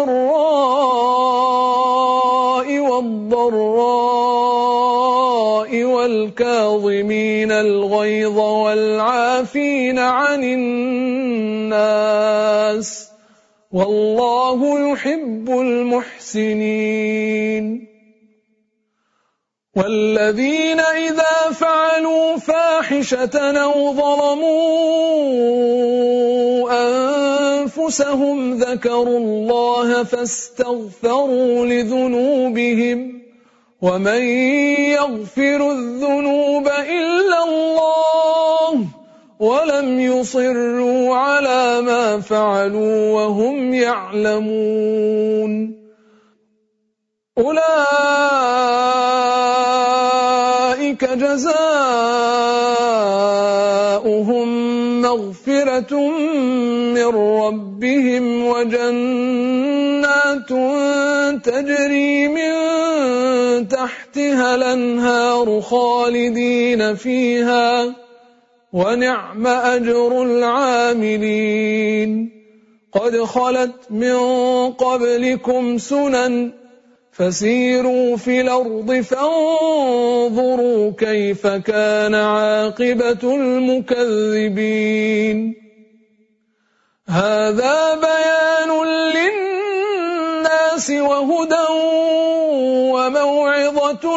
السراء والضراء والكاظمين الغيظ والعافين عن الناس والله يحب المحسنين والذين إذا فعلوا فاحشة أو ظلموا أنفسهم ذكروا الله فاستغفروا لذنوبهم ومن يغفر الذنوب إلا الله ولم يصروا على ما فعلوا وهم يعلمون أولئك جزاؤهم مغفرة من ربهم وجنات تجري من تحتها الأنهار خالدين فيها ونعم أجر العاملين قد خلت من قبلكم سنن فسيروا في الأرض فانظروا كيف كان عاقبة المكذبين هذا بيان للناس وهدى وموعظة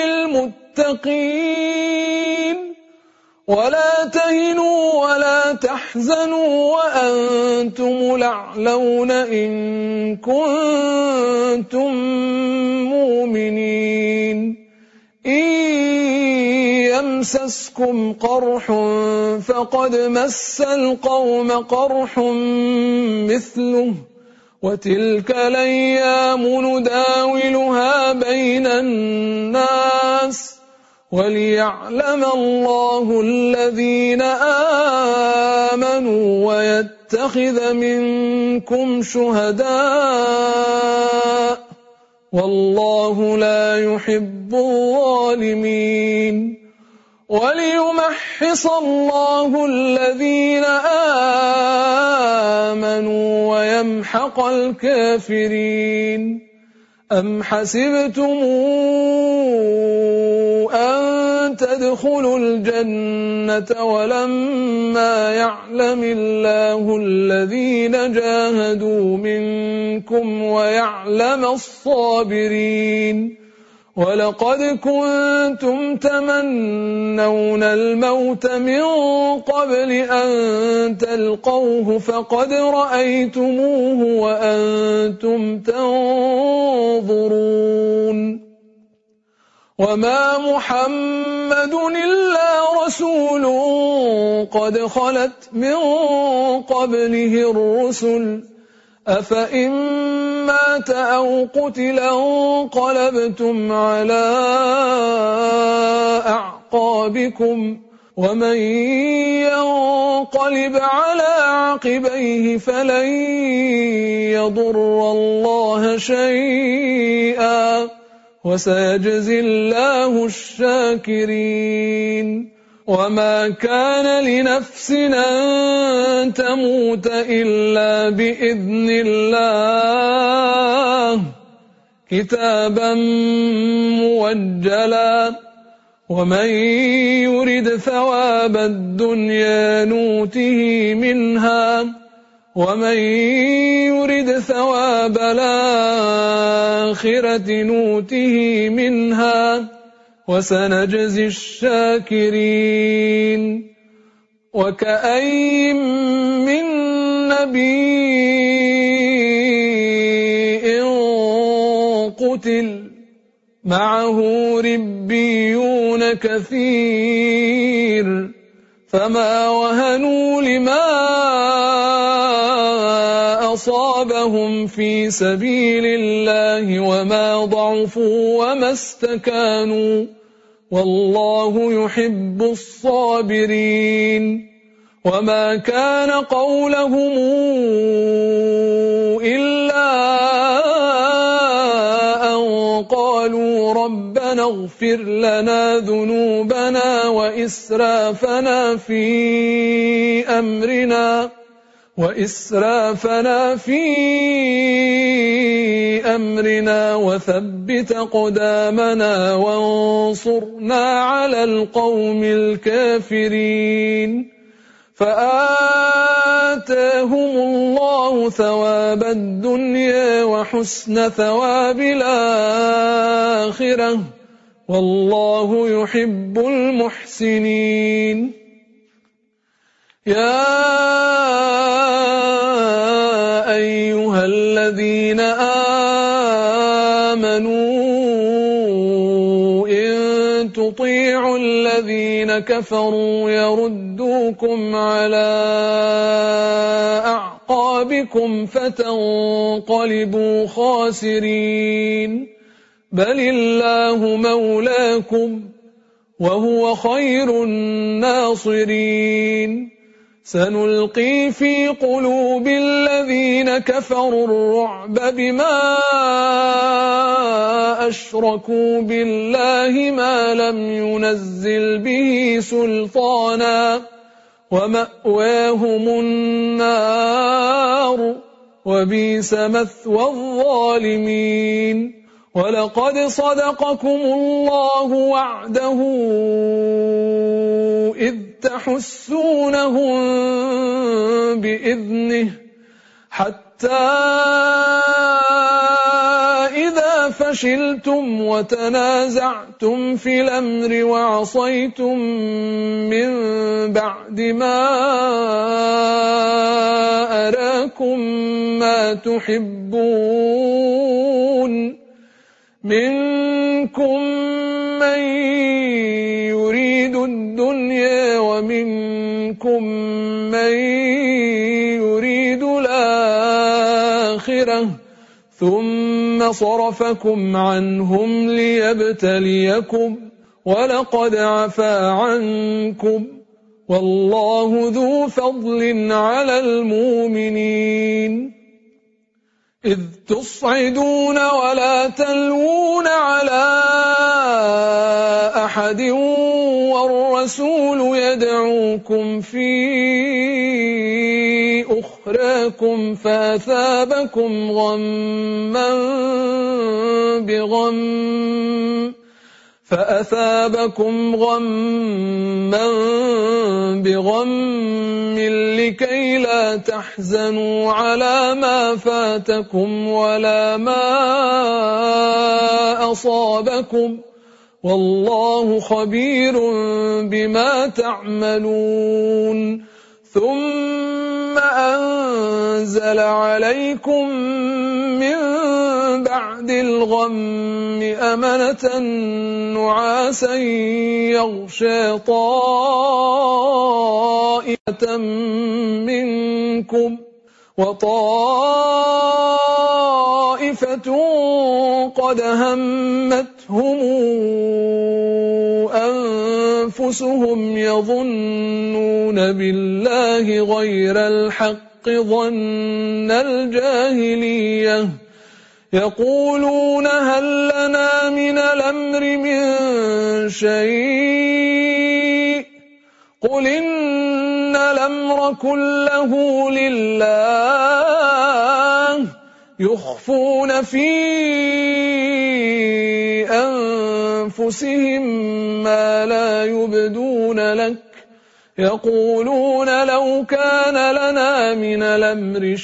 للمتقين ولا تهنوا ولا تحزنوا وأنتم الأعلون إن كنتم مؤمنين إن يمسسكم قرح فقد مس القوم قرح مثله وتلك الأيام نداولها بين الناس وليعلم الله الذين آمنوا ويتخذ منكم شهداء والله لا يحب الظالمين وليمحص الله الذين آمنوا ويمحق الكافرين أم حسبتم أن تدخلوا الجنة ولما يعلم الله الذين جاهدوا منكم ويعلم الصابرين ولقد كنتم تمنون الموت من قبل أن تلقوه فقد رأيتموه وأنتم تنظرون وما محمد إلا رسول قد خلت من قبله الرسل أفإن مات أو قتل انقلبتم على أعقابكم ومن ينقلب على عقبيه فلن يضر الله شيئا وسيجزي الله الشاكرين وما كان لنفس أن تموت إلا بإذن الله كتابا موجلا ومن يرد ثواب الدنيا نوته منها ومن يرد ثواب الآخرة نوته منها وسنجزي الشاكرين وكأين من نبي قتل معه ربيون لكثير فما وهنوا لما أصابهم في سبيل الله وما ضعفوا وما استكانوا والله يحب الصابرين وما كان قولهم إلا أن قالوا ربنا اغفر لنا ذنوبنا وإسرافنا في أمرنا وثبت أقدامنا وانصرنا على القوم الكافرين فآتاهم الله ثواب الدنيا وحسن ثواب الآخرة والله يحب المحسنين يا أيها الذين آمنوا إن تطيعوا الذين كفروا يردوكم على أعقابكم فتنقلبوا خاسرين بل الله مولاكم وهو خير الناصرين سنلقي في قلوب الذين كفروا الرعب بما أشركوا بالله ما لم ينزل به سلطانا ومأواهم النار وبئس مثوى الظالمين ولقد صدقكم الله وعده إذ تحسونهم بإذنه حتى إذا فشلتم وتنازعتم في الأمر وعصيتم من بعد ما أراكم ما تحبون منكم من يريد الدنيا ومنكم من يريد الآخرة ثم صرفكم عنهم ليبتليكم ولقد عفا عنكم والله ذو فضل على المؤمنين إذ تصعدون ولا تلوون على أحد والرسول يدعوكم في أخراكم فأثابكم غما بغم لكي لا تحزنوا على ما فاتكم ولا ما أصابكم والله خبير بما تعملون ثم أنزل عليكم من بعد الغم أمنة نعاسا يغشى طائفة منكم وطائفة قد همتهم أنفسهم يظنون بالله غير الحق ظن الجاهلية يقولون هل لنا من الأمر من شيء قل إن الأمر كله لله يخفون في أنفسهم ما لا يبدون لك يقولون لو كان لنا من الأمر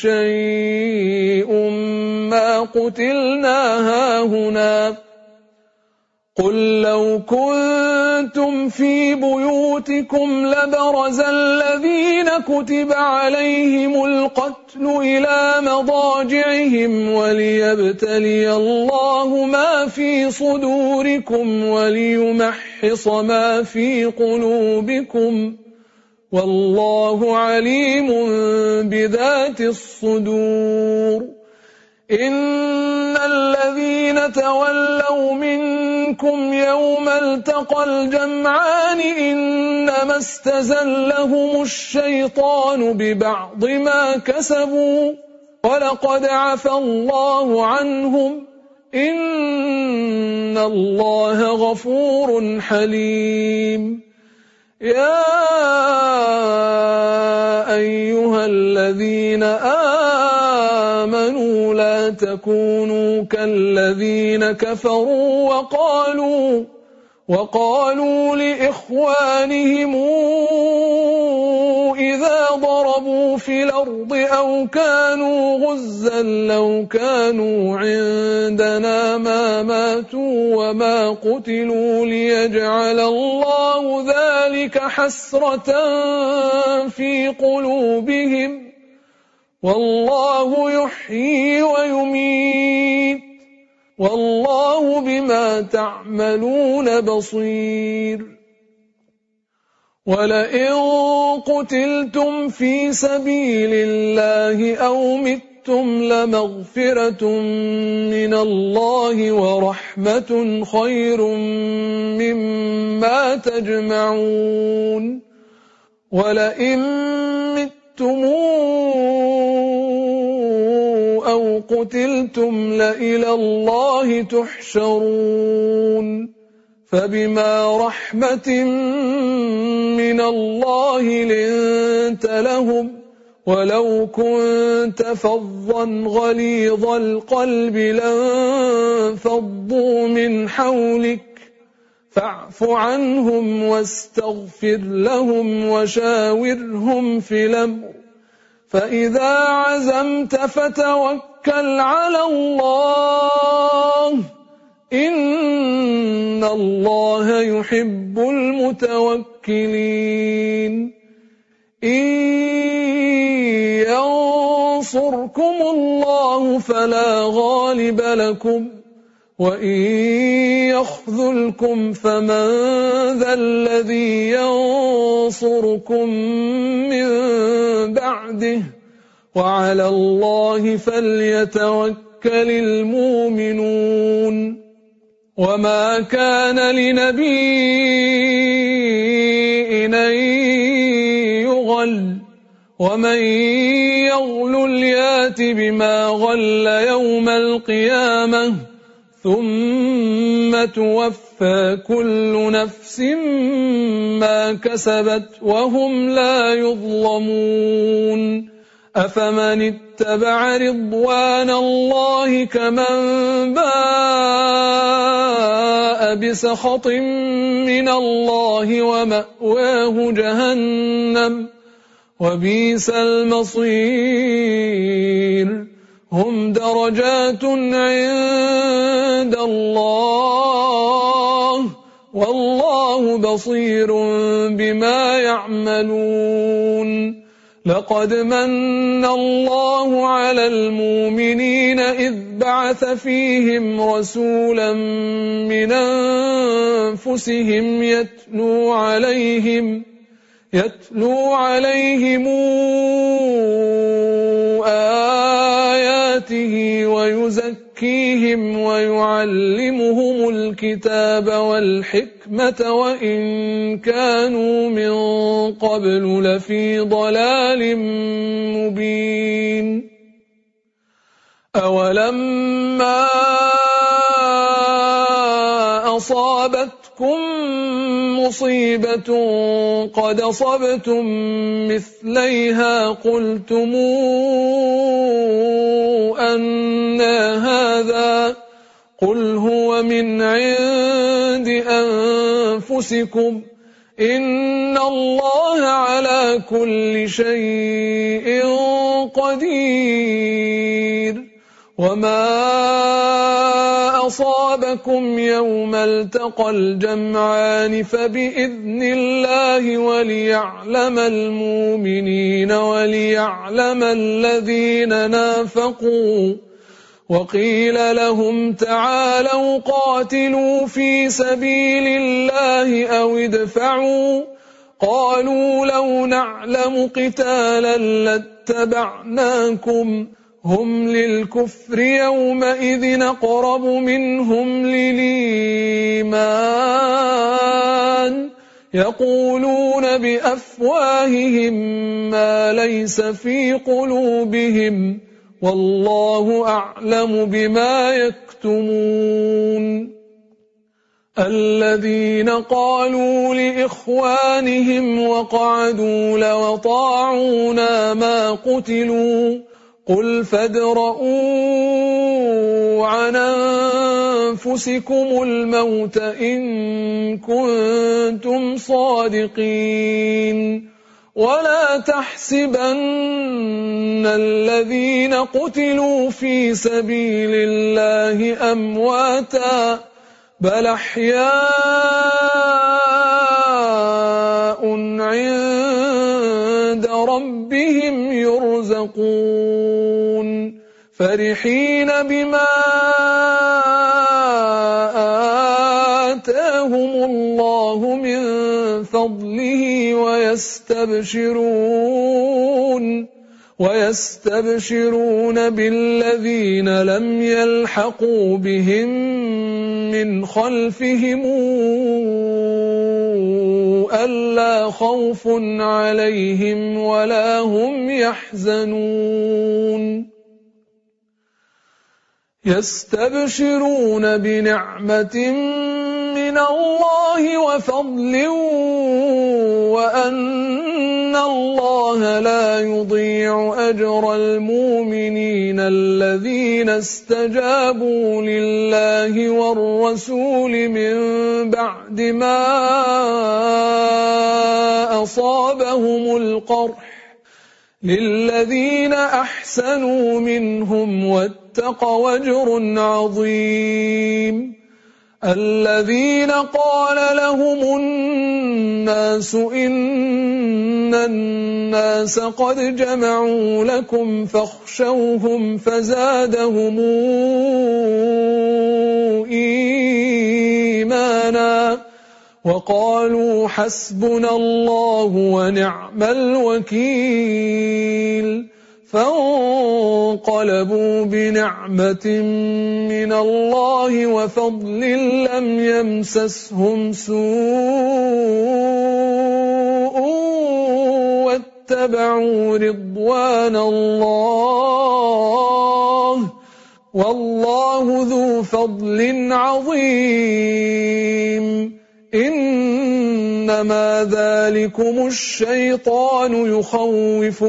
شيء ما قتلنا هاهنا قل لو كنتم في بيوتكم لبرز الذين كتب عليهم القتل إلى مضاجعهم وليبتلي الله ما في صدوركم وليمحص ما في قلوبكم والله عليم بذات الصدور. إن الذين تولوا منكم يوم التقى الجمعان إنما استزلهم الشيطان ببعض ما كسبوا ولقد عفى الله عنهم إن الله غفور حليم. يا أيها الذين آمنوا لا تكونوا كالذين كفروا وقالوا لإخوانهم إذا ضربوا في الأرض أو كانوا غزا لو كانوا عندنا ما ماتوا وما قتلوا ليجعل الله ذلك حسرة في قلوبهم والله يحيي ويميت والله بما تعملون بصير. ولئن قتلتم في سبيل الله أو متم لمغفرة من الله ورحمة خير مما تجمعون. ولئن متم أو قتلتم لإلى الله تحشرون. فبما رحمة من الله لنت لهم ولو كنت فظا غليظ القلب لانفضوا من حولك فاعف عنهم واستغفر لهم وشاورهم في الأمر فإذا عزمت فتوكل على الله إن الله يحب المتوكلين. إن ينصركم الله فلا غالب لكم وإن يخذلكم فمن ذا الذي ينصركم من بعده وعلى الله فليتوكل المؤمنون. وما كان لنبي أن يغل ومن يغل يات بما غل يوم القيامة ثم توفى كل نفس ما كسبت وهم لا يظلمون. أفمن اتبع رضوان الله كمن باء بسخط من الله ومأواه جهنم وبئس المصير. هم درجات عند الله والله بصير بما يعملون. لقد من الله على المؤمنين إذ بعث فيهم رسولا من أنفسهم يتلو عليهم آياته ويزكيهم ويعلمهم الكتاب والحكمة وإن كانوا من قبل لفي ضلال مبين. أولما أصابتكم مصيبة قد أصبتم مثليها قلتم أن هذا قل هو من عند أنفسكم إن الله على كل شيء قدير. وما أصابكم يوم التقى الجمعان فبإذن الله وليعلم المؤمنين وليعلم الذين نافقوا. وقيل لهم تعالوا قاتلوا في سبيل الله أو ادفعوا، قالوا لو نعلم قتالا لاتبعناكم، هم للكفر يومئذ أقرب منهم للإيمان، يقولون بأفواههم ما ليس في قلوبهم والله أعلم بما يكتمون. الذين قالوا لإخوانهم وقعدوا لو أطاعونا ما قتلوا، قل فادرءوا عن أنفسكم الموت إن كنتم صادقين، ولا تحسبن الذين قتلوا في سبيل الله أمواتا، بل أحياء عند ربهم يرزقون، فرحين بما آتاهم الله من فضله ويستبشرون بالذين لم يلحقوا بهم من خلفهم ألا خوف عليهم ولا هم يحزنون. يستبشرون بنعمة من الله وفضل وأن الله لا يضيع أجر المؤمنين الذين استجابوا لله والرسول من بعد ما أصابهم القرح، للذين أحسنوا منهم واتقوا أجر عظيم. الذين قال لهم الناس إن الناس قد جمعوا لكم فاخشوهم فزادهم إيمانا وقالوا حسبنا الله ونعم الوكيل، فانقلبوا بنعمة من الله وفضل لم يمسسهم سوء واتبعوا رضوان الله، والله ذو فضل عظيم. إنما ذلكم الشيطان يخوف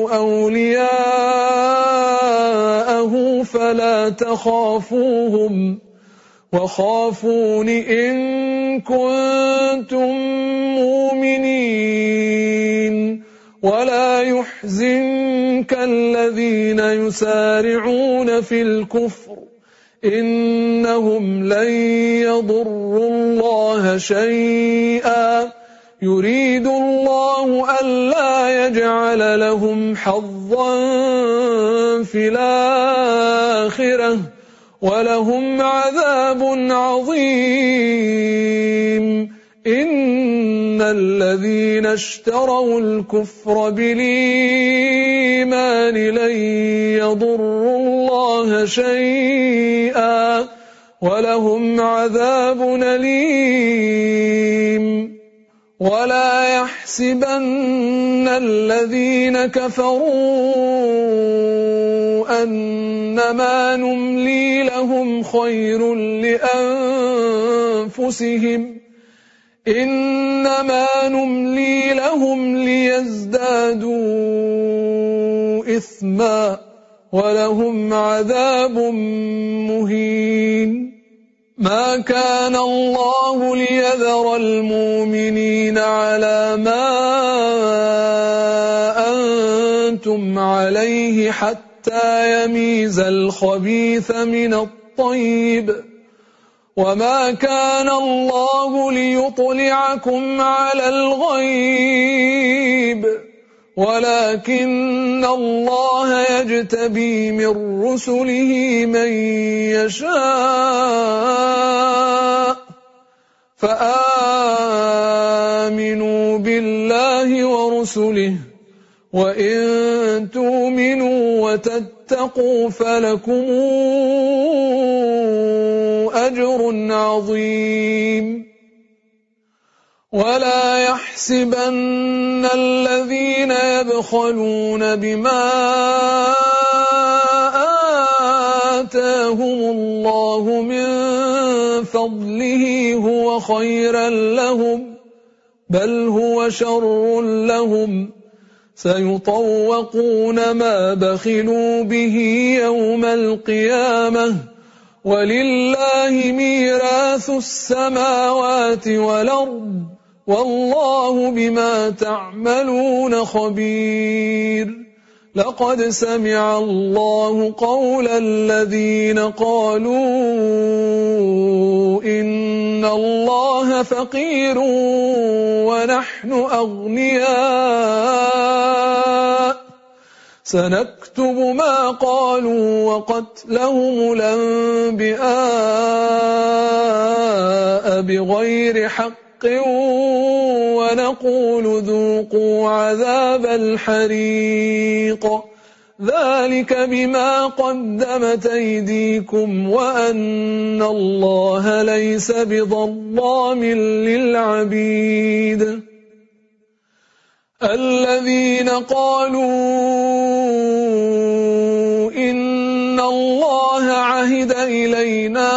أولياءه فلا تخافوهم وخافون إن كنتم مؤمنين. ولا يحزنك الذين يسارعون في الكفر إنهم لن يضروا الله شيئا، يريد الله ألا يجعل لهم حظا في الآخرة ولهم عذاب عظيم. إن الذين اشتروا الكفر بالإيمان لن يضروا الله شيئا ولهم عذاب أليم. ولا يحسبن الذين كفروا أنما نملي لهم خير لأنفسهم، إنما نملي لهم ليزدادوا إثما ولهم عذاب مهين. ما كان الله ليذر المؤمنين على ما أنتم عليه حتى يميز الخبيث من الطيب، وما كان الله ليطلعكم على الغيب ولكن الله يجتبي من رسله من يشاء فآمنوا بالله ورسله وإن تؤمنوا وتتقوا فلكم أجر عظيم ولا يحسبن الذين يبخلون بما آتاهم الله من فضله هو خيرا لهم بل هو شر لهم سيطوقون ما بخلوا به يوم القيامة ولله ميراث السماوات والأرض والله بما تعملون خبير لقد سمع الله قول الذين قالوا إن الله فقير ونحن أغنياء سنكتب ما قالوا وقتلهم الأنبياء بغير حق ونقول ذوقوا عذاب الحريق ذلك بما قدمت أيديكم وأن الله ليس بظلام للعبيد الذين قالوا إن الله عهد إلينا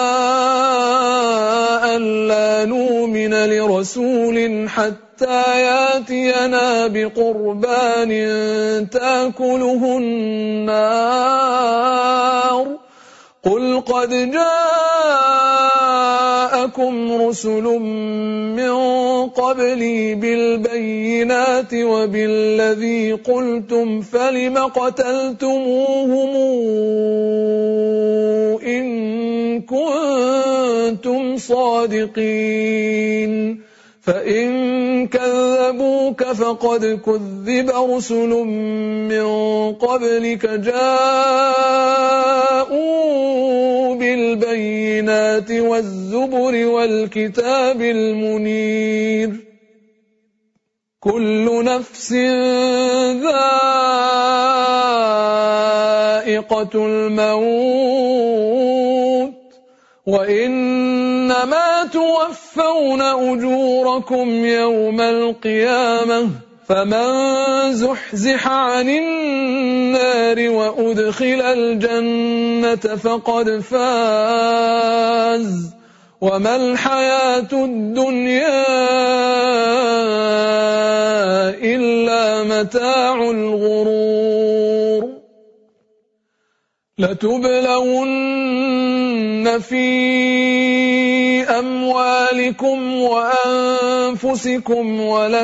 ألا نؤمن لرسول حتى ياتينا بقربان تأكله النار قل قد جاءكم رسل من قبلي بالبينات وبالذي قلتم فلم قتلتموهم إن كنتم صادقين فإن كذبوك فقد كذب رسل من قبلك جاءوا بالبينات والزبر والكتاب المنير كل نفس ذائقة الموت وإنما توفون أجوركم يوم القيامة فمن زحزح عن النار وأدخل الجنة فقد فاز وما الحياة الدنيا إلا متاع الغرور لتبلون في أموالكم وأنفسكم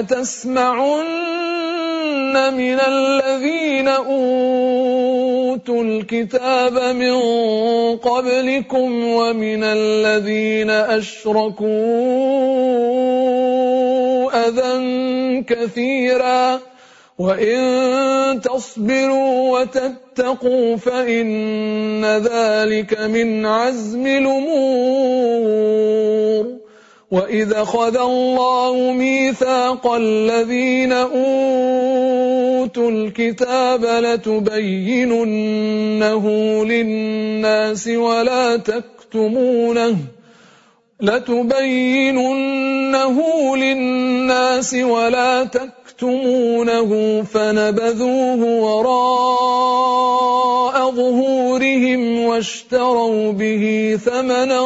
ولتسمعن من الذين أوتوا الكتاب من قبلكم ومن الذين أشركوا أذى كثيرا وإن تصبروا وتتقوا فإن ذلك من عزم الأمور وإذا أخذ الله ميثاق الذين أوتوا الكتاب لتبيننه للناس ولا تكتمونه فنبذوه وراء ظهورهم واشتروا به ثمنا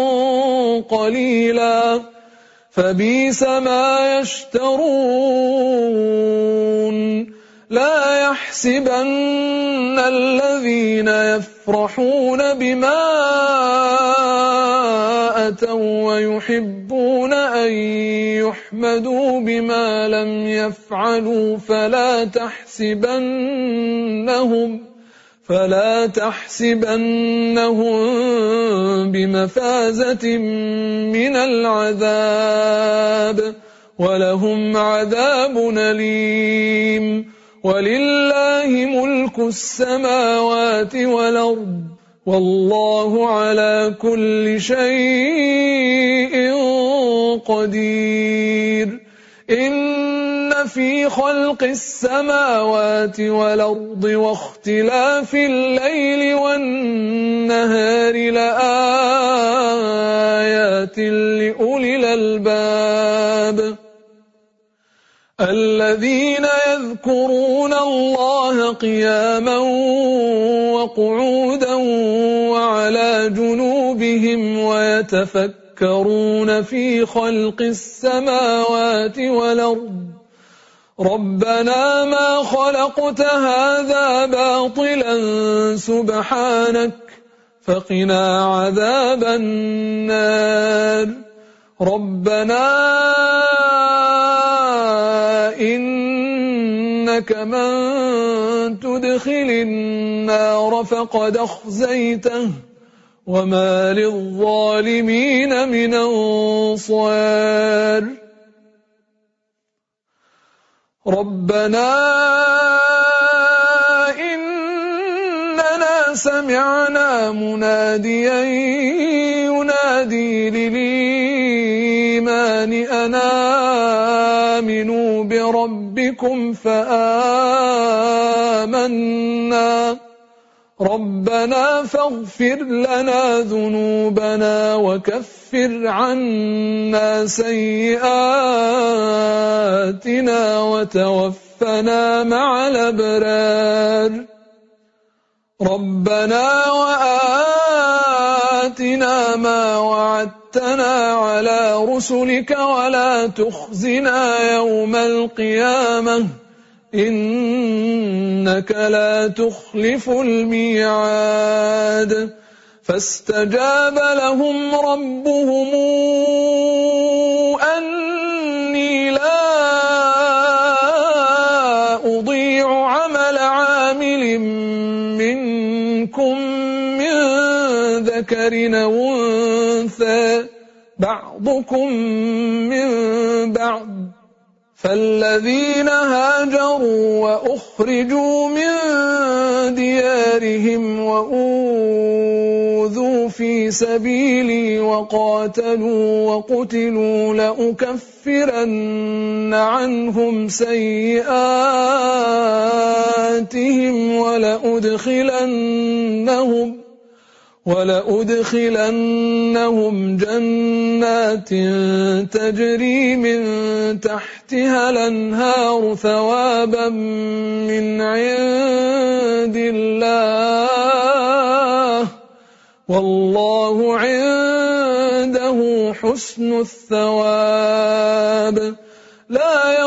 قليلا فبئس ما يشترون لا يحسبن الذين يفرحون بما أتوا ويحبون أن يحمدوا بما لم يفعلوا فلا فلا تحسبنهم بمفازة من العذاب ولهم عذاب أليم. ولله ملك السماوات والأرض والله على كل شيء قدير. إن في خلق السماوات والأرض واختلاف الليل والنهار لآيات لأولي الألباب الذين يذكرون الله قياما وقعودا وعلى جنوبهم ويتفكرون في خلق السماوات والأرض ربنا ما خلقت هذا باطلا سبحانك فقنا عذاب النار. ربنا إنك من تدخل النار فقد أخزيته وما للظالمين من أنصار. ربنا إننا سمعنا مناديا ينادي للإيمان أن آمنوا بربكم فآمنا ربنا فاغفر لنا ذنوبنا وكفر عنا سيئاتنا وتوفنا مع الأبرار. ربنا وآتنا ما وعدتنا على رسلك ولا تخزنا يوم القيامة إنك لا تخلف الميعاد. فاستجاب لهم ربهم أني لا أضيع عمل عامل منكم من ذكر أو أنثى بعضكم من بعض فالذين هاجروا وأخرجوا من ديارهم وأوذوا في سبيلي وقاتلوا وقتلوا لأكفرن عنهم سيئاتهم ولأدخلنهم جنات تجري من تحتها الأنهار ثوابا من عند الله والله عنده حسن الثواب. لا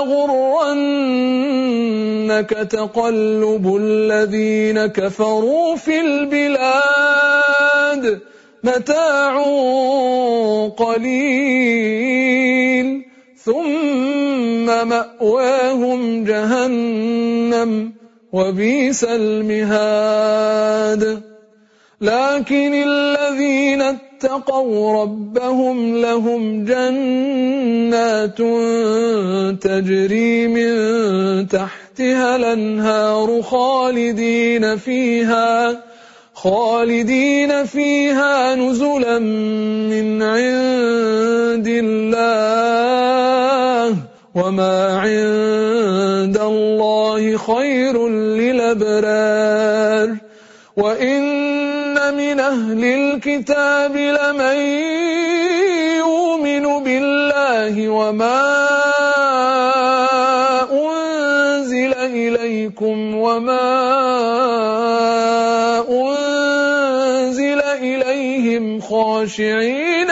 يغرنك تقلب الذين كفروا في البلاد متاع قليل ثم مأواهم جهنم وبئس المهاد. لكن الذين اتقوا ربهم لهم جنات تجري من تحتها الأنهار خالدين فيها نزلا من عند الله وما عند الله خير للأبرار. وإن من أهل الكتاب لمن يؤمن بالله وما أنزل إليكم وما أنزل إليهم خاشعين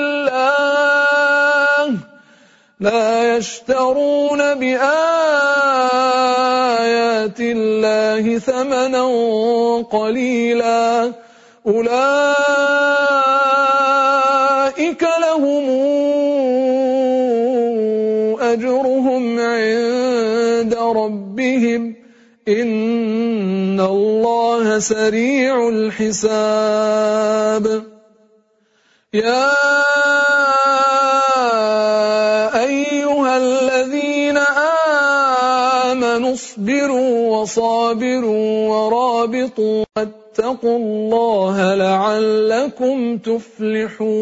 لله لا يشترون بآيات الله ثمنا قليلا أولئك لهم أجرهم عند ربهم إن الله سريع الحساب يا أيها الذين آمنوا اصبروا وصابروا ورابطوا واتقوا الله لعلكم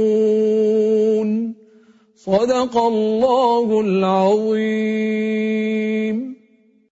تفلحون صدق الله العظيم.